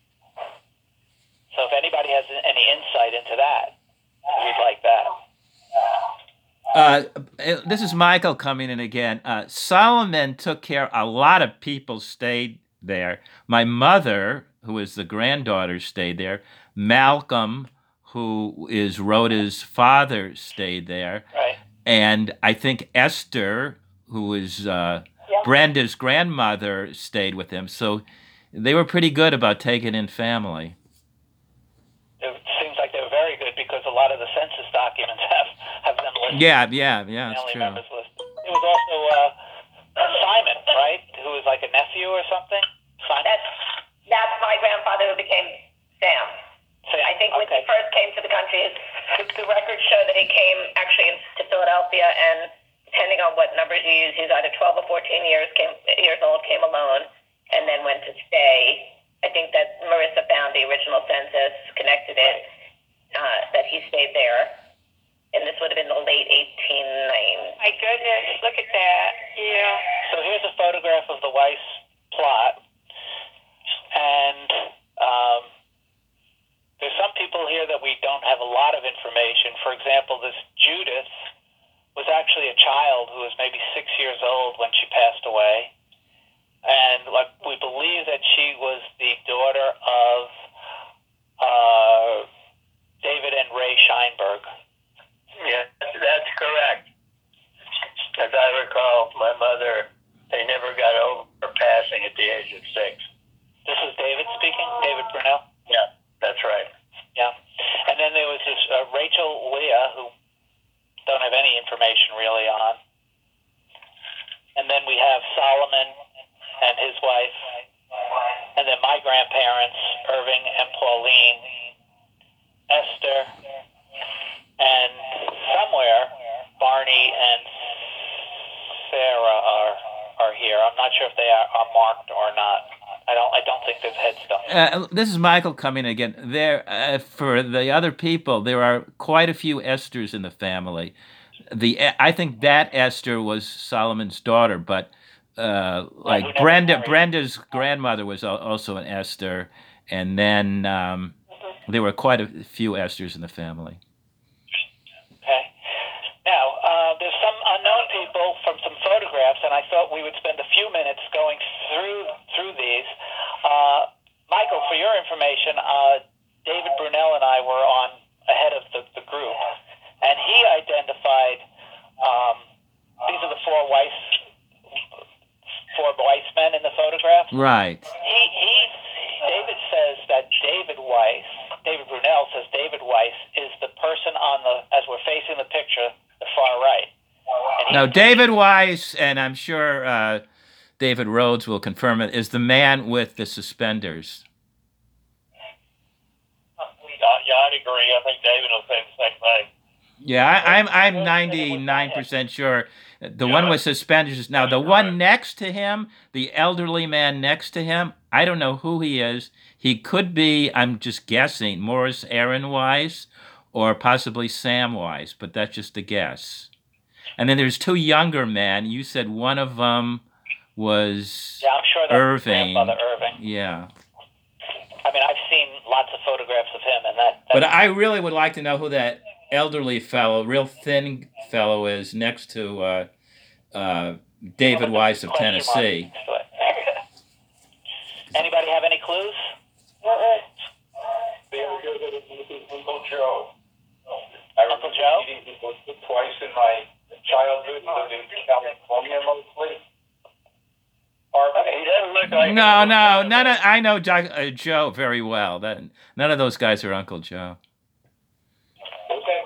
Speaker 2: So if anybody has any insight into that, we'd like that.
Speaker 3: Uh, this is Michael coming in again. Uh, Solomon took care, a lot of people stayed there. My mother, who is the granddaughter, stayed there. Malcolm, who is Rhoda's father, stayed there.
Speaker 2: Right.
Speaker 3: And I think Esther, who is uh,
Speaker 12: Yeah.
Speaker 3: Brenda's grandmother, stayed with him. So they were pretty good about taking in family.
Speaker 2: It seems like they were very good because a lot of the census documents have, have them listed.
Speaker 3: Yeah, yeah, yeah, that's
Speaker 2: family
Speaker 3: true.
Speaker 2: members listed. It was also uh, Simon, right, who was like a nephew or something? Simon?
Speaker 13: That's that's my grandfather who became Sam.
Speaker 2: Sam.
Speaker 13: I think when
Speaker 2: Okay.
Speaker 13: he first came to the country, the, the records show that he came actually to Philadelphia, and depending on what numbers you use, he's either twelve or fourteen years came years old, came alone, and then went to stay. I think that Marissa found the original census, connected it, uh, that he stayed there, and this would have been the late eighteen nineties.
Speaker 7: My goodness, look at that. Yeah.
Speaker 2: So here's a photograph of the Weiss plot, and um, there's some people here that we don't have a lot of information. For example, this Judith was actually a child who was maybe six years old when she passed away, and like we believe that she was the daughter of uh, David and Ray Scheinberg.
Speaker 4: Yeah, that's correct. As I recall, my mother, they never got over her passing at the age of six.
Speaker 2: This is David speaking, David Brunel.
Speaker 4: Yeah, that's right.
Speaker 2: Yeah, and then there was this uh, Rachel Leah, who don't have any information really on. And then we have Solomon and his wife, and then my grandparents, Irving and Pauline, Esther, and somewhere Barney and Sarah are are here. I'm not sure if they are, are marked or not. I don't. I don't think there's headstones.
Speaker 3: Uh, this is Michael coming again. There, uh, for the other people, there are quite a few Esthers in the family. The I think that Esther was Solomon's daughter, but uh, like
Speaker 2: we never
Speaker 3: Brenda,
Speaker 2: married.
Speaker 3: Brenda's grandmother was al- also an Esther, and then um, there were quite a few Esthers in the family.
Speaker 2: Okay. Now, uh, there's some unknown people from some photographs, and I thought we would spend a few minutes going through through these. Uh, Michael, for your information, uh, David Brunel and I were on ahead of the, the group, and he identified um, these are the four Weiss four Weiss men in the photograph.
Speaker 3: Right.
Speaker 2: He he. David says that David Weiss, David Brunel says David Weiss is the person on the, as we're facing the picture, the far right. And he-
Speaker 3: Now, David Weiss, and I'm sure uh, David Rhodes will confirm it, is the man with the suspenders.
Speaker 5: Yeah, yeah, I'd agree. I think David will say the same thing.
Speaker 3: Yeah, I, I'm I'm ninety-nine percent sure. The one with suspenders. Now, the one next to him, the elderly man next to him, I don't know who he is. He could be, I'm just guessing, Morris Aaron Weiss or possibly Sam Weiss, but that's just a guess. And then there's two younger men. You said one of them was
Speaker 2: yeah, I'm sure that's
Speaker 3: Irving.
Speaker 2: grandfather Irving.
Speaker 3: Yeah.
Speaker 2: I mean, I've seen lots of photographs of him, and that.
Speaker 3: But I really would like to know who that elderly fellow, real thin fellow is next to uh, uh, David Weiss of Tennessee.
Speaker 2: Anybody have any clues?
Speaker 5: Uncle Joe. I
Speaker 2: Uncle Joe?
Speaker 5: He was twice in my childhood. He lived in California mostly.
Speaker 4: He doesn't look like
Speaker 3: No, no, none of, I know Doc, uh, Joe very well. That none of those guys are Uncle Joe.
Speaker 5: Okay.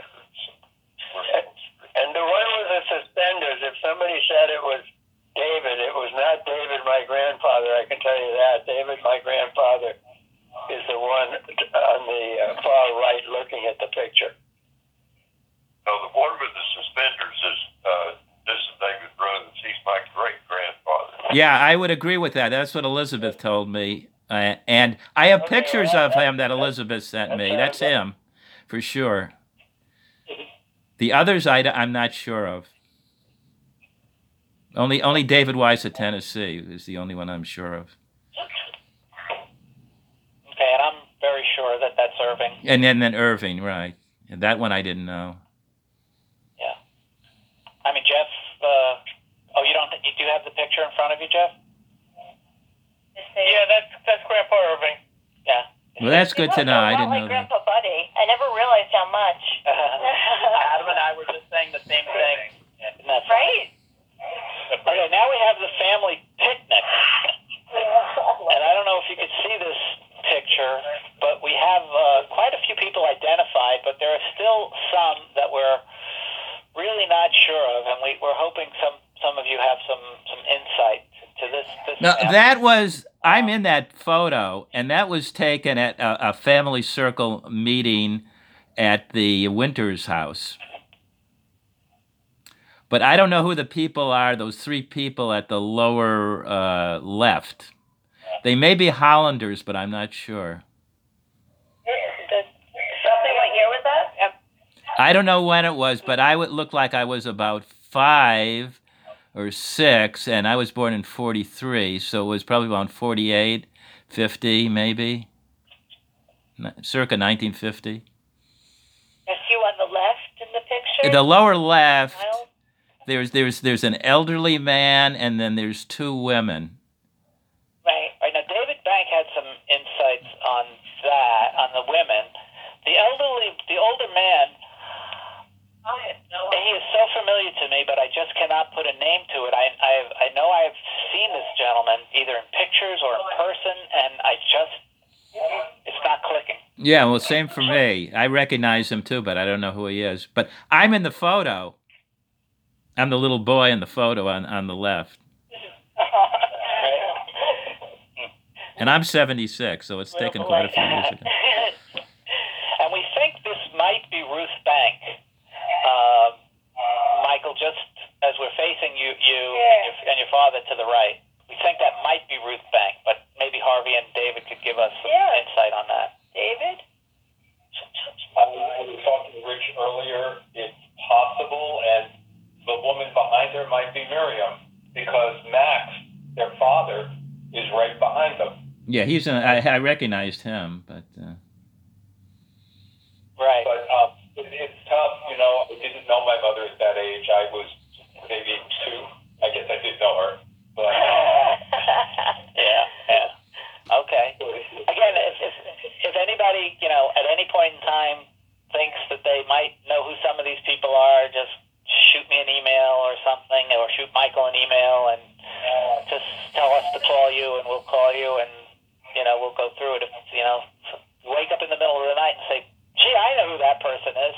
Speaker 4: And the one with the suspenders, if somebody said it was David, David. It was not David, my grandfather. I can tell you that. David, my grandfather, is the one on the uh, far right looking at the picture.
Speaker 9: No, the one with the suspenders is uh, this is David Rhodes. He's my great grandfather.
Speaker 3: Yeah, I would agree with that. That's what Elizabeth told me. Uh, and I have
Speaker 4: Okay,
Speaker 3: pictures
Speaker 4: well,
Speaker 3: of him that Elizabeth sent me. That's him, for sure. The others I, am not sure of. Only only David Weiss of Tennessee is the only one I'm sure of.
Speaker 2: Okay, and I'm very sure that that's Irving.
Speaker 3: And then, then Irving, right. And that one I didn't know.
Speaker 2: Yeah. I mean, Jeff, uh, oh, you don't, you do have the picture in front of you, Jeff?
Speaker 7: Yeah, that's that's Grandpa Irving.
Speaker 2: Yeah.
Speaker 3: Well, that's good to know. I
Speaker 12: Not
Speaker 3: didn't
Speaker 12: like
Speaker 3: know that.
Speaker 12: Grandpa Buddy. I never realized how much.
Speaker 2: Adam and I were just saying the same thing. Isn't that funny?
Speaker 12: Right?
Speaker 2: Okay, now we have the family picnic. And I don't know if you could see this picture, but we have uh, quite a few people identified, but there are still some that we're really not sure of, and we, we're hoping some, some of you have some, some insight to this. this
Speaker 3: No,
Speaker 2: family.
Speaker 3: that was, I'm in that photo, and that was taken at a, a family circle meeting at the Winters house. But I don't know who the people are, those three people at the lower uh, left. They may be Hollanders, but I'm not sure.
Speaker 12: Roughly what year was that?
Speaker 3: I don't know when it was, but I would look like I was about five or six, and I was born in forty-three, so it was probably around forty-eight, fifty, maybe, circa nineteen fifty.
Speaker 12: That's you on the left in the picture?
Speaker 3: The lower left,
Speaker 12: Miles?
Speaker 3: there's there's there's an elderly man, and then there's two women.
Speaker 2: Right. Right. Now, David Bank had some insights on that, on the women. The elderly, the older man, he is so familiar to me, but I just cannot put a name to it. I I, I know I have seen this gentleman either in pictures or in person, and I just, it's not clicking.
Speaker 3: Yeah, well, same for me. I recognize him too, but I don't know who he is. But I'm in the photo. I'm the little boy in the photo on, on the left. And I'm seventy-six, so it's taken quite a few years ago.
Speaker 2: And we think this might be Ruth Bank. Uh, Michael, just as we're facing you, you and, your, and your father to the right, we think that might be Ruth Bank, but maybe Harvey and David could give us some
Speaker 12: Yeah.
Speaker 2: insight on that.
Speaker 12: David?
Speaker 5: I was talking to Rich earlier. It's possible, and the woman behind her might be Miriam, because Max, their father, is right behind them.
Speaker 3: Yeah, he's. A, I, I recognized him, but. Uh...
Speaker 2: Right.
Speaker 5: But um, it, it's tough, you know. I didn't know my mother at that age. I was maybe two. I guess I did know her. But
Speaker 2: yeah, yeah. Okay. Again, if, if if anybody, you know, at any point in time thinks that they might know who some of these people are, just shoot me an email or something, or shoot Michael an email, and just tell us to call you, and we'll call you, and you know, we'll go through it. If you know, wake up in the middle of the night and say, "Gee, I know who that person is."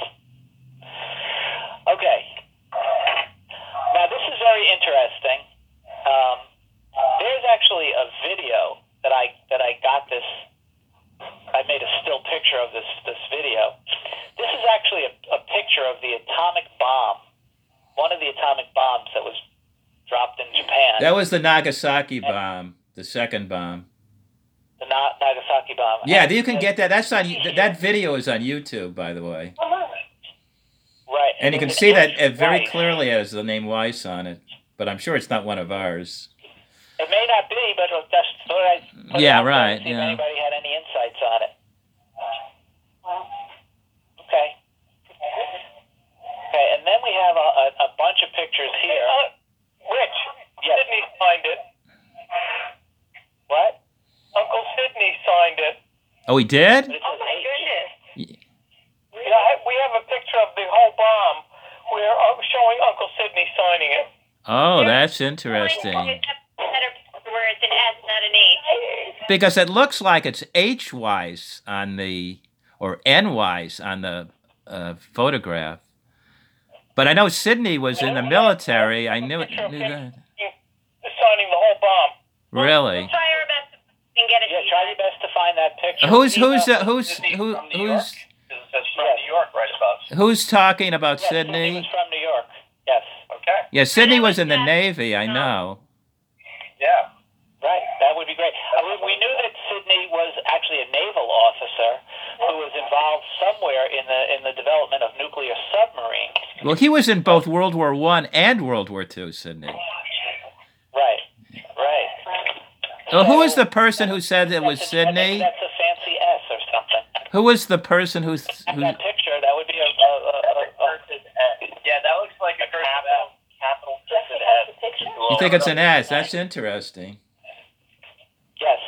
Speaker 2: Okay. Now this is very interesting. Um, there's actually a video that I that I got this. I made a still picture of this this video. This is actually a, a picture of the atomic bomb, one of the atomic bombs that was dropped in Japan.
Speaker 3: That was the Nagasaki bomb, the second bomb.
Speaker 2: The Na- Nagasaki bomb.
Speaker 3: Yeah, you can get that. That's on. That video is on YouTube, by the way.
Speaker 2: Right.
Speaker 3: And you can see that it very clearly has the name Weiss on it, but I'm sure it's not one of ours.
Speaker 2: It may not be, but just thought I'd put
Speaker 3: Yeah,
Speaker 2: it out there
Speaker 3: right,
Speaker 2: to see
Speaker 3: yeah.
Speaker 2: if anybody had any insights on it. Okay. Okay, and then we have a, a, a bunch of pictures here.
Speaker 7: Uh, Rich,
Speaker 2: Yes.
Speaker 7: Sydney signed it.
Speaker 2: What?
Speaker 7: Uncle Sydney signed it.
Speaker 3: Oh, he did?
Speaker 2: But it
Speaker 12: Oh
Speaker 2: says
Speaker 12: my
Speaker 2: H.
Speaker 12: goodness.
Speaker 7: Yeah, I- we have a picture of the whole bomb. We're uh, showing Uncle Sydney signing it.
Speaker 3: Oh, that's interesting.
Speaker 12: Where it's an S, not an H.
Speaker 3: Because it looks like it's H Weiss on the, or N Weiss on the uh, photograph. But I know Sydney was in the military. I knew, knew that.
Speaker 7: The son
Speaker 3: Really?
Speaker 1: We'll try our best to and get it.
Speaker 2: Yeah, try your best to find that picture.
Speaker 3: Who's
Speaker 2: Email
Speaker 3: who's uh,
Speaker 2: to
Speaker 3: who's
Speaker 2: Sydney
Speaker 3: who
Speaker 2: from New
Speaker 3: who's
Speaker 2: York.
Speaker 5: It says from New York, right about.
Speaker 3: who's talking about
Speaker 2: Yes, Sydney
Speaker 3: Sydney?
Speaker 2: was from New York. Yes.
Speaker 5: Okay.
Speaker 3: Yeah, Sydney was in the Navy. I know.
Speaker 5: Yeah.
Speaker 2: Right. That would be great. Uh, we, we knew that Sydney was actually a naval officer who was involved somewhere in the in the development of nuclear submarines.
Speaker 3: Well, he was in both World War One and World War Two. Sydney.
Speaker 2: Right. Right.
Speaker 3: Well, who was the person who said it was
Speaker 2: That's a-
Speaker 3: Sydney?
Speaker 2: That's a fancy S or something.
Speaker 3: Who was the person who's who?
Speaker 2: That picture, that would be a, a, a, a, a
Speaker 5: Yeah, that looks like a capital, capital S.
Speaker 3: You think it's an S? That's interesting.
Speaker 2: yes.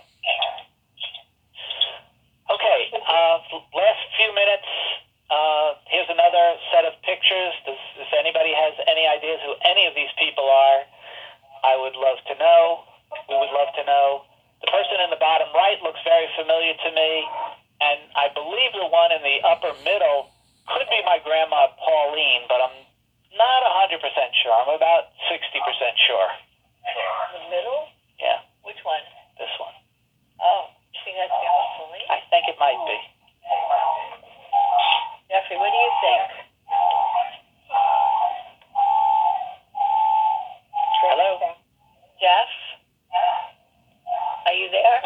Speaker 2: Okay. Uh, last few minutes. Uh, here's another set of pictures. Does, if anybody has any ideas who any of these people are, I would love to know. We would love to know. The person in the bottom right looks very familiar to me, and I believe the one in the upper middle could be my grandma Pauline, but I'm not one hundred percent sure. I'm about sixty percent sure.
Speaker 6: In the middle?
Speaker 2: Yeah,
Speaker 6: Which one?
Speaker 2: this one.
Speaker 6: Oh, you think that's Grandma Pauline?
Speaker 2: I think it might be.
Speaker 6: Jeffrey, what do you think?
Speaker 2: Hello?
Speaker 6: Jeff? Are you there?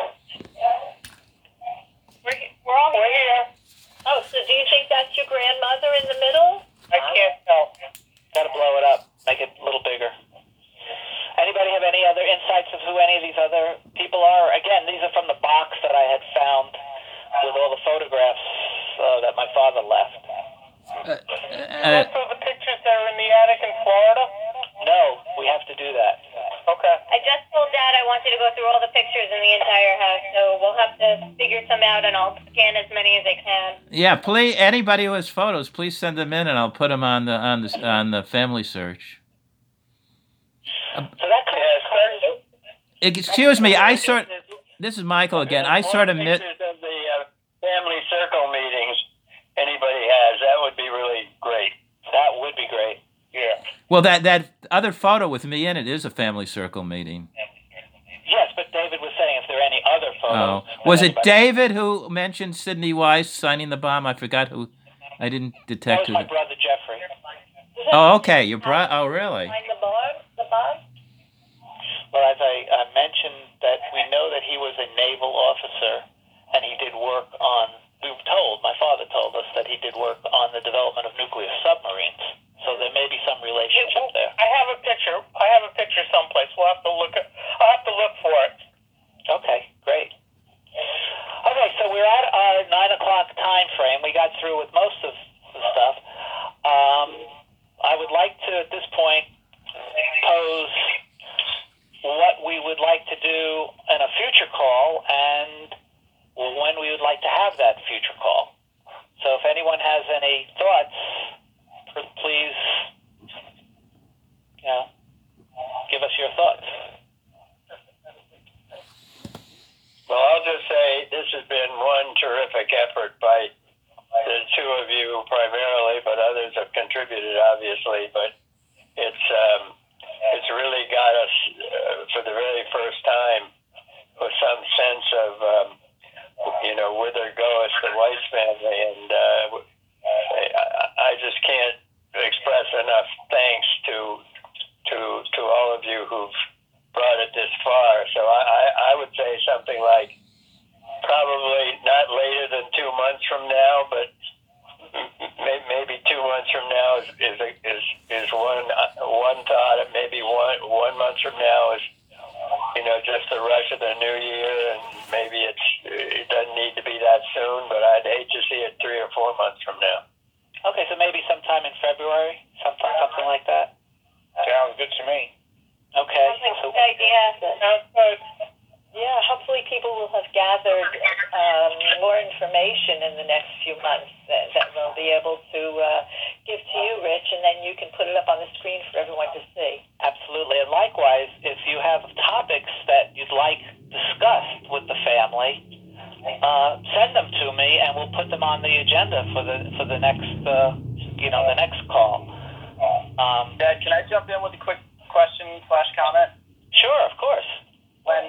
Speaker 7: We're, we're all we're here.
Speaker 6: Oh, so do you think that's your grandmother in the middle?
Speaker 7: I can't tell.
Speaker 2: Got to blow it up, make it a little bigger. Anybody have any other insights of who any of these other people are? Again, these are from the box that I had found with all the photographs uh, that my father left.
Speaker 3: Uh,
Speaker 7: Look for the pictures that are in the attic in Florida.
Speaker 2: No, we have to do that.
Speaker 7: Okay.
Speaker 1: I just told Dad I wanted to go through all the pictures in the entire house, so we'll have to figure some out, and I'll scan as many as I can.
Speaker 3: yeah, please. Anybody who has photos, please send them in, and I'll put them on the on the on the family search.
Speaker 2: So that covers.
Speaker 3: Excuse me, I sort. This is Michael again. I sort of mit.
Speaker 4: Pictures of the uh, family circle meetings anybody has, that would be really great.
Speaker 2: That would be great.
Speaker 4: Yeah.
Speaker 3: Well, that that other photo with me in it is a family circle meeting.
Speaker 2: Yes, but David was saying if there are any other
Speaker 3: Oh,
Speaker 2: photos.
Speaker 3: was it
Speaker 2: anybody-
Speaker 3: David who mentioned Sidney Weiss signing the bomb? I forgot who. I didn't
Speaker 2: That
Speaker 3: detect
Speaker 2: was
Speaker 3: who.
Speaker 2: my
Speaker 3: the-
Speaker 2: brother Jeffrey.
Speaker 3: Oh, okay. Your bro. Oh, really?
Speaker 6: Behind the bar? The bar?
Speaker 2: Well, as I uh, mentioned, that we know that he was a naval officer, and he did work on. We were told, my father told us that he did work on the development of nuclear submarines. So there may be some relationship there.
Speaker 7: I have a picture. I have a picture someplace. We'll have to look at. I'll have to look for it.
Speaker 2: Okay, great. Okay, so we're at our nine o'clock time frame. We got through with most of the stuff. Um, I would like to, at this point, pose what we would like to do in a future call and when we would like to have that future call. So if anyone has any thoughts, please, you know, give us your thoughts.
Speaker 4: Well, I'll just say this has been one terrific effort by the two of you primarily, but others have contributed, obviously. But it's um, it's really got us uh, for the very first time with some sense of um, you know whither goeth the Weiss family, and uh, I, I just can't express enough thanks to to to all of you who've brought it this far. So I, I, I would say something like probably not later than two months from now, but may, maybe two months from now is is is, is one one thought. Maybe one one month from now is you know just the rush of the new year, and maybe it's it doesn't need to be that soon. But I'd hate to see it three or four months from now.
Speaker 2: Okay, so maybe sometime in February, something something like that.
Speaker 10: Sounds good to me.
Speaker 2: Okay.
Speaker 1: Sounds
Speaker 2: So,
Speaker 1: like a good idea.
Speaker 7: Sounds good.
Speaker 6: Yeah, hopefully people will have gathered um, more information in the next few months that, that we'll be able to uh, give to you, Rich, and then you can put it up on the screen for everyone to see.
Speaker 2: absolutely. And likewise, if you have topics that you'd like discussed with the family, uh, send them to me, and we'll put them on the agenda for the for the next uh, you know the next call. Um,
Speaker 11: Dad, can I jump in with a quick question slash comment?
Speaker 2: sure, of course.
Speaker 11: When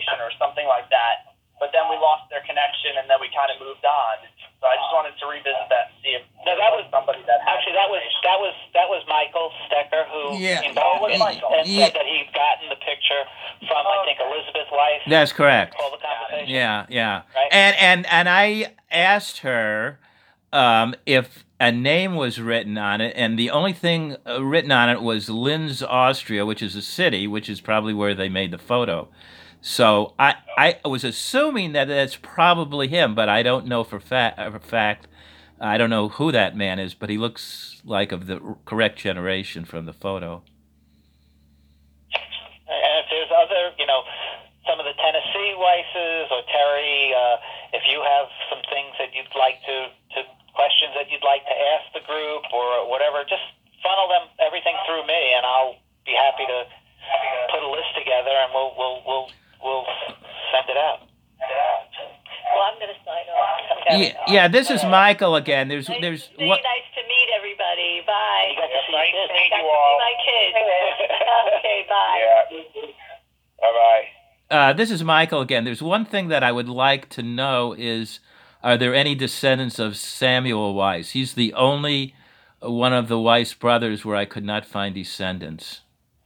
Speaker 11: information or something like that. But then we lost their connection, and then we kind of moved on. So I just wanted to revisit that and see if
Speaker 2: No, that was
Speaker 11: somebody that had
Speaker 2: actually that was that was that was Michael Stecker who
Speaker 3: Yeah.
Speaker 2: involved
Speaker 11: Oh, it was
Speaker 2: in,
Speaker 11: Michael.
Speaker 2: and
Speaker 3: Yeah.
Speaker 2: said that he'd gotten the picture from I think Elizabeth Weiss.
Speaker 3: That's correct.
Speaker 2: Called the conversation.
Speaker 3: Yeah, yeah.
Speaker 2: Right.
Speaker 3: And and and I asked her um, if a name was written on it, and the only thing uh, written on it was Linz, Austria, which is a city, which is probably where they made the photo. So I I was assuming that that's probably him, but I don't know for fact. For fact, I don't know who that man is, but he looks like of the correct generation from the photo.
Speaker 2: And if there's other, you know, some of the Tennessee Weisses or Terry, uh, if you have some things that you'd like to, to questions that you'd like to ask the group or whatever, just funnel them everything through me, and I'll be happy to put a list together, and we'll we'll we'll we'll send it out.
Speaker 6: Well, I'm going to sign off.
Speaker 3: Yeah, yeah, this is Michael again. There's
Speaker 6: Nice
Speaker 3: there's
Speaker 6: to see,
Speaker 3: what.
Speaker 6: nice to meet everybody. Bye.
Speaker 2: You got to see
Speaker 10: Nice
Speaker 2: your
Speaker 10: to
Speaker 2: kids.
Speaker 10: meet
Speaker 6: Got
Speaker 10: you
Speaker 6: to
Speaker 10: all.
Speaker 6: see my kids. Okay, bye.
Speaker 10: Yeah. Bye-bye.
Speaker 3: Uh, this is Michael again. There's one thing that I would like to know is, are there any descendants of Samuel Weiss? He's the only one of the Weiss brothers where I could not find descendants.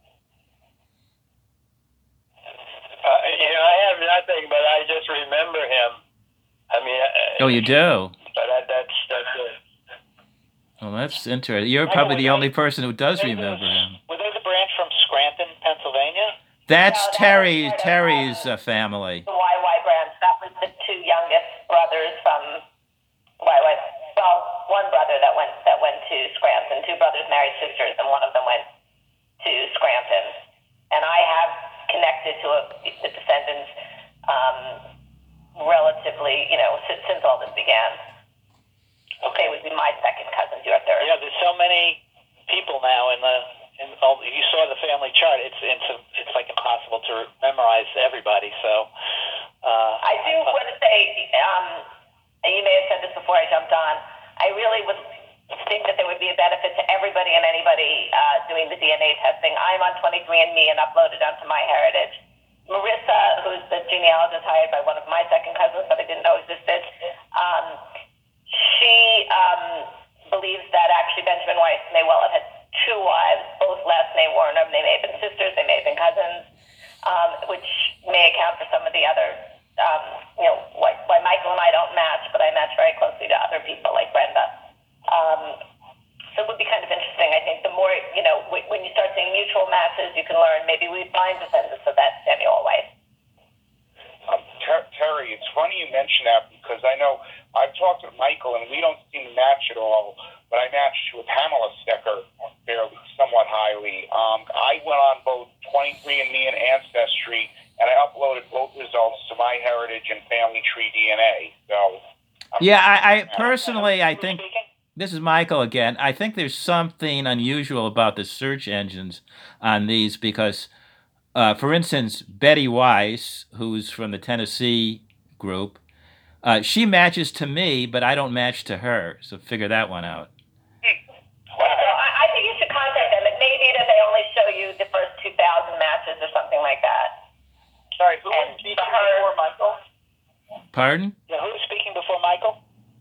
Speaker 4: Uh, you know, I have nothing, but I just remember him. I mean, uh,
Speaker 3: Oh, you do?
Speaker 4: but that, that's that's it.
Speaker 3: Well, that's interesting. You're probably the only person who does remember him.
Speaker 2: Were they the branch from Scranton, Pennsylvania?
Speaker 3: That's
Speaker 13: No, that
Speaker 3: Terry
Speaker 13: was part of,
Speaker 3: Terry's
Speaker 13: uh,
Speaker 3: uh, family.
Speaker 13: The Y Y branch, that was the two youngest brothers from Y Y. Well, one brother that went that went to Scranton. Two brothers married sisters, and one of them went to Scranton. And I have connected to a, the descendants um, relatively, you know, since, since all this began. Okay, it would be my second cousin, your third.
Speaker 2: Yeah, there's so many people now in the. In, oh, you saw the family chart. It's it's a, it's like impossible to memorize everybody. So. Uh,
Speaker 13: I do want to say, um, and you may have said this before I jumped on, I really would think that there would be a benefit to everybody and anybody uh, doing the D N A testing. I'm on twenty-three and me and uploaded onto MyHeritage. Marissa, who's the genealogist hired by one of my second cousins that I didn't know existed, um, she um, believes that actually Benjamin Weiss may well have had two wives, both last name Warner. They may have been sisters, they may have been cousins, um, which may account for some of the other, um, you know, why, why Michael and I don't match, but I match very closely to other people like Brenda. Um, so it would be kind of interesting. I think the more, you know, w- when you start seeing mutual matches, you can learn maybe we find descendants of that Samuel Weiss.
Speaker 10: Um, Ter- Terry, it's funny you mention that because I know I've talked with Michael and we don't seem to match at all, but I matched with Pamela Stecker fairly, somewhat highly. Um, I went on both twenty-three and me and Ancestry, and I uploaded both results to MyHeritage and Family Tree D N A. So, I'm
Speaker 3: Yeah, I, I personally, I
Speaker 2: who's
Speaker 3: think
Speaker 2: speaking?
Speaker 3: this is Michael again. I think there's something unusual about the search engines on these because, uh, for instance, Betty Weiss, who's from the Tennessee group, uh, she matches to me, but I don't match to her. So figure that one out.
Speaker 13: So I, I think you should contact them. It may be that they only show you the first two thousand matches or something like that.
Speaker 2: Sorry, who was
Speaker 13: And
Speaker 2: speaking
Speaker 13: for her-
Speaker 2: before Michael?
Speaker 3: Pardon?
Speaker 2: Yeah, who was speaking before Michael?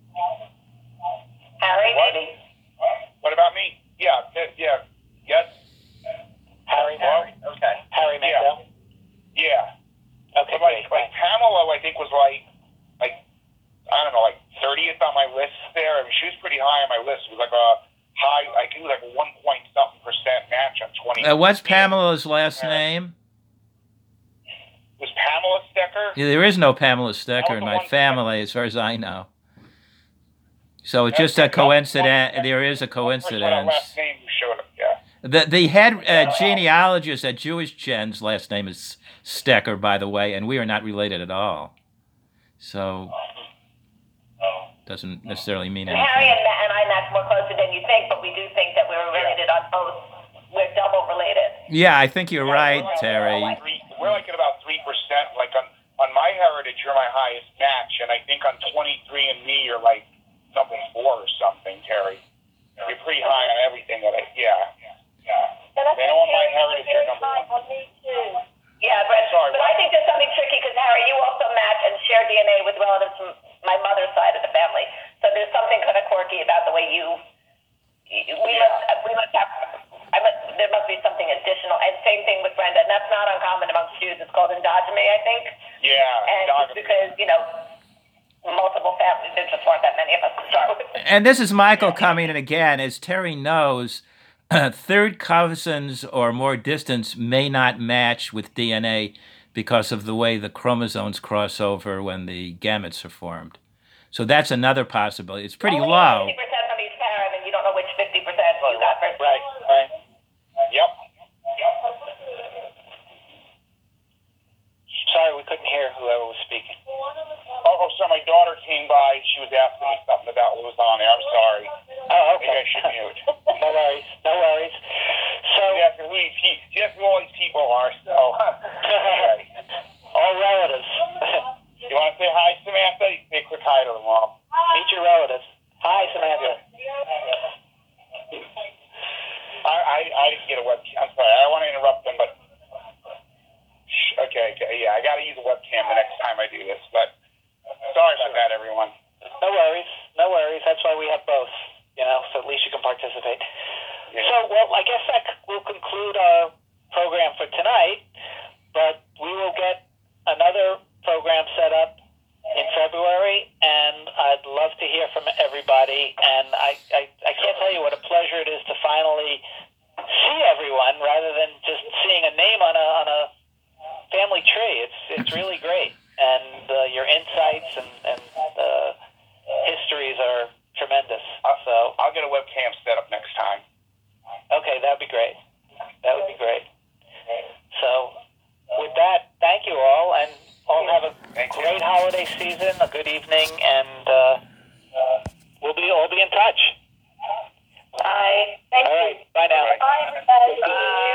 Speaker 13: Harry,
Speaker 10: What?
Speaker 13: maybe?
Speaker 10: What about me? Yeah, th- yeah, yes,
Speaker 2: Harry Moore? Okay. Harry Mandel?
Speaker 10: yeah.
Speaker 2: Okay,
Speaker 10: But like,
Speaker 2: great.
Speaker 10: like Pamela, I think was like, like I don't know, like thirtieth on my list there. I mean, she was pretty high on my list. It was like a high, I think it was like a one point something percent match on twenty.
Speaker 3: Uh, what's Pamela's last name?
Speaker 10: Was Pamela Stecker?
Speaker 3: Yeah, there is no Pamela
Speaker 10: That
Speaker 3: Stecker
Speaker 10: was
Speaker 3: in
Speaker 10: the
Speaker 3: my
Speaker 10: one-
Speaker 3: family, as far as I know. So it's
Speaker 10: That's
Speaker 3: just a
Speaker 10: the- that was
Speaker 3: coincidence.
Speaker 10: one-
Speaker 3: There is a
Speaker 10: First one, that
Speaker 3: coincidence.
Speaker 10: last name who showed up, yeah.
Speaker 3: The the head uh, genealogist at Jewish Gen's last name is Stecker, by the way, and we are not related at all. So doesn't necessarily mean
Speaker 13: And Harry
Speaker 3: anything.
Speaker 13: and, and I match more closely than you think, but we do think that we're related on both. We're double related.
Speaker 3: Yeah, I think you're right, Terry.
Speaker 10: Three, we're like at about three percent. Like on on MyHeritage, you're my highest match, and I think on twenty-three and me, you're like number four or something, Terry. You're pretty high on everything that I, yeah.
Speaker 13: And I
Speaker 10: They know on MyHeritage, you're number one.
Speaker 13: on me too. Yeah, but,
Speaker 10: Sorry,
Speaker 13: but
Speaker 10: what?
Speaker 13: I think there's something tricky because A with relatives from my mother's side of the family. So there's something kind of quirky about the way you, you we
Speaker 10: Yeah.
Speaker 13: must we must have. I must, there must be something additional, and same thing with Brenda, and that's not uncommon amongst Jews. It's called endogamy, I think.
Speaker 10: Yeah,
Speaker 13: And it's because, you know, multiple families, there just weren't that many of us to start with.
Speaker 3: And this is Michael coming in again. As Terry knows, uh, third cousins or more distance may not match with D N A because of the way the chromosomes cross over when the gametes are formed. So that's another possibility. It's pretty
Speaker 13: Only
Speaker 3: low.
Speaker 13: fifty percent from each parent, and you don't know which fifty percent you got first.
Speaker 2: Right, right.
Speaker 10: Yep.
Speaker 2: Sorry, we couldn't hear whoever was speaking.
Speaker 10: Oh, oh, so my daughter came by. She was asking me something about what was on there. I'm sorry.
Speaker 2: Oh,
Speaker 10: Maybe
Speaker 2: okay.
Speaker 10: I should mute.
Speaker 2: No worries, no worries. So,
Speaker 10: She asked me who these pe- she asked me who all these people are, so. Okay.
Speaker 2: all relatives.
Speaker 10: You want to say hi, Samantha? You can say a quick hi to them all.
Speaker 2: Meet your relatives. Hi, Samantha.
Speaker 10: I, I, I didn't get a webcam. I'm sorry. I don't want to interrupt them, but. Shh, okay, okay. Yeah, I got to use a webcam the next time I do this, but. Sorry about that, everyone.
Speaker 2: No worries, no worries. That's why we have both, you know, so at least you can participate.
Speaker 10: Yeah.
Speaker 2: So, well, I guess that will conclude our program for tonight, but we will get another program set up in February, and I'd love to hear from everybody, and I, I, I can't tell you what a pleasure it is to finally see everyone rather than just seeing a name on a, on a family tree. It's, it's really great. And uh, your insights and, and uh, histories are tremendous. So
Speaker 10: I'll get a webcam set up next time.
Speaker 2: okay, that'd be great. That would be great. So with that, thank you all, and all have a
Speaker 10: Thank you.
Speaker 2: great holiday season, a good evening, and uh, we'll be all be in touch.
Speaker 13: Bye.
Speaker 2: All right, bye now.
Speaker 13: Bye, everybody.
Speaker 2: Bye.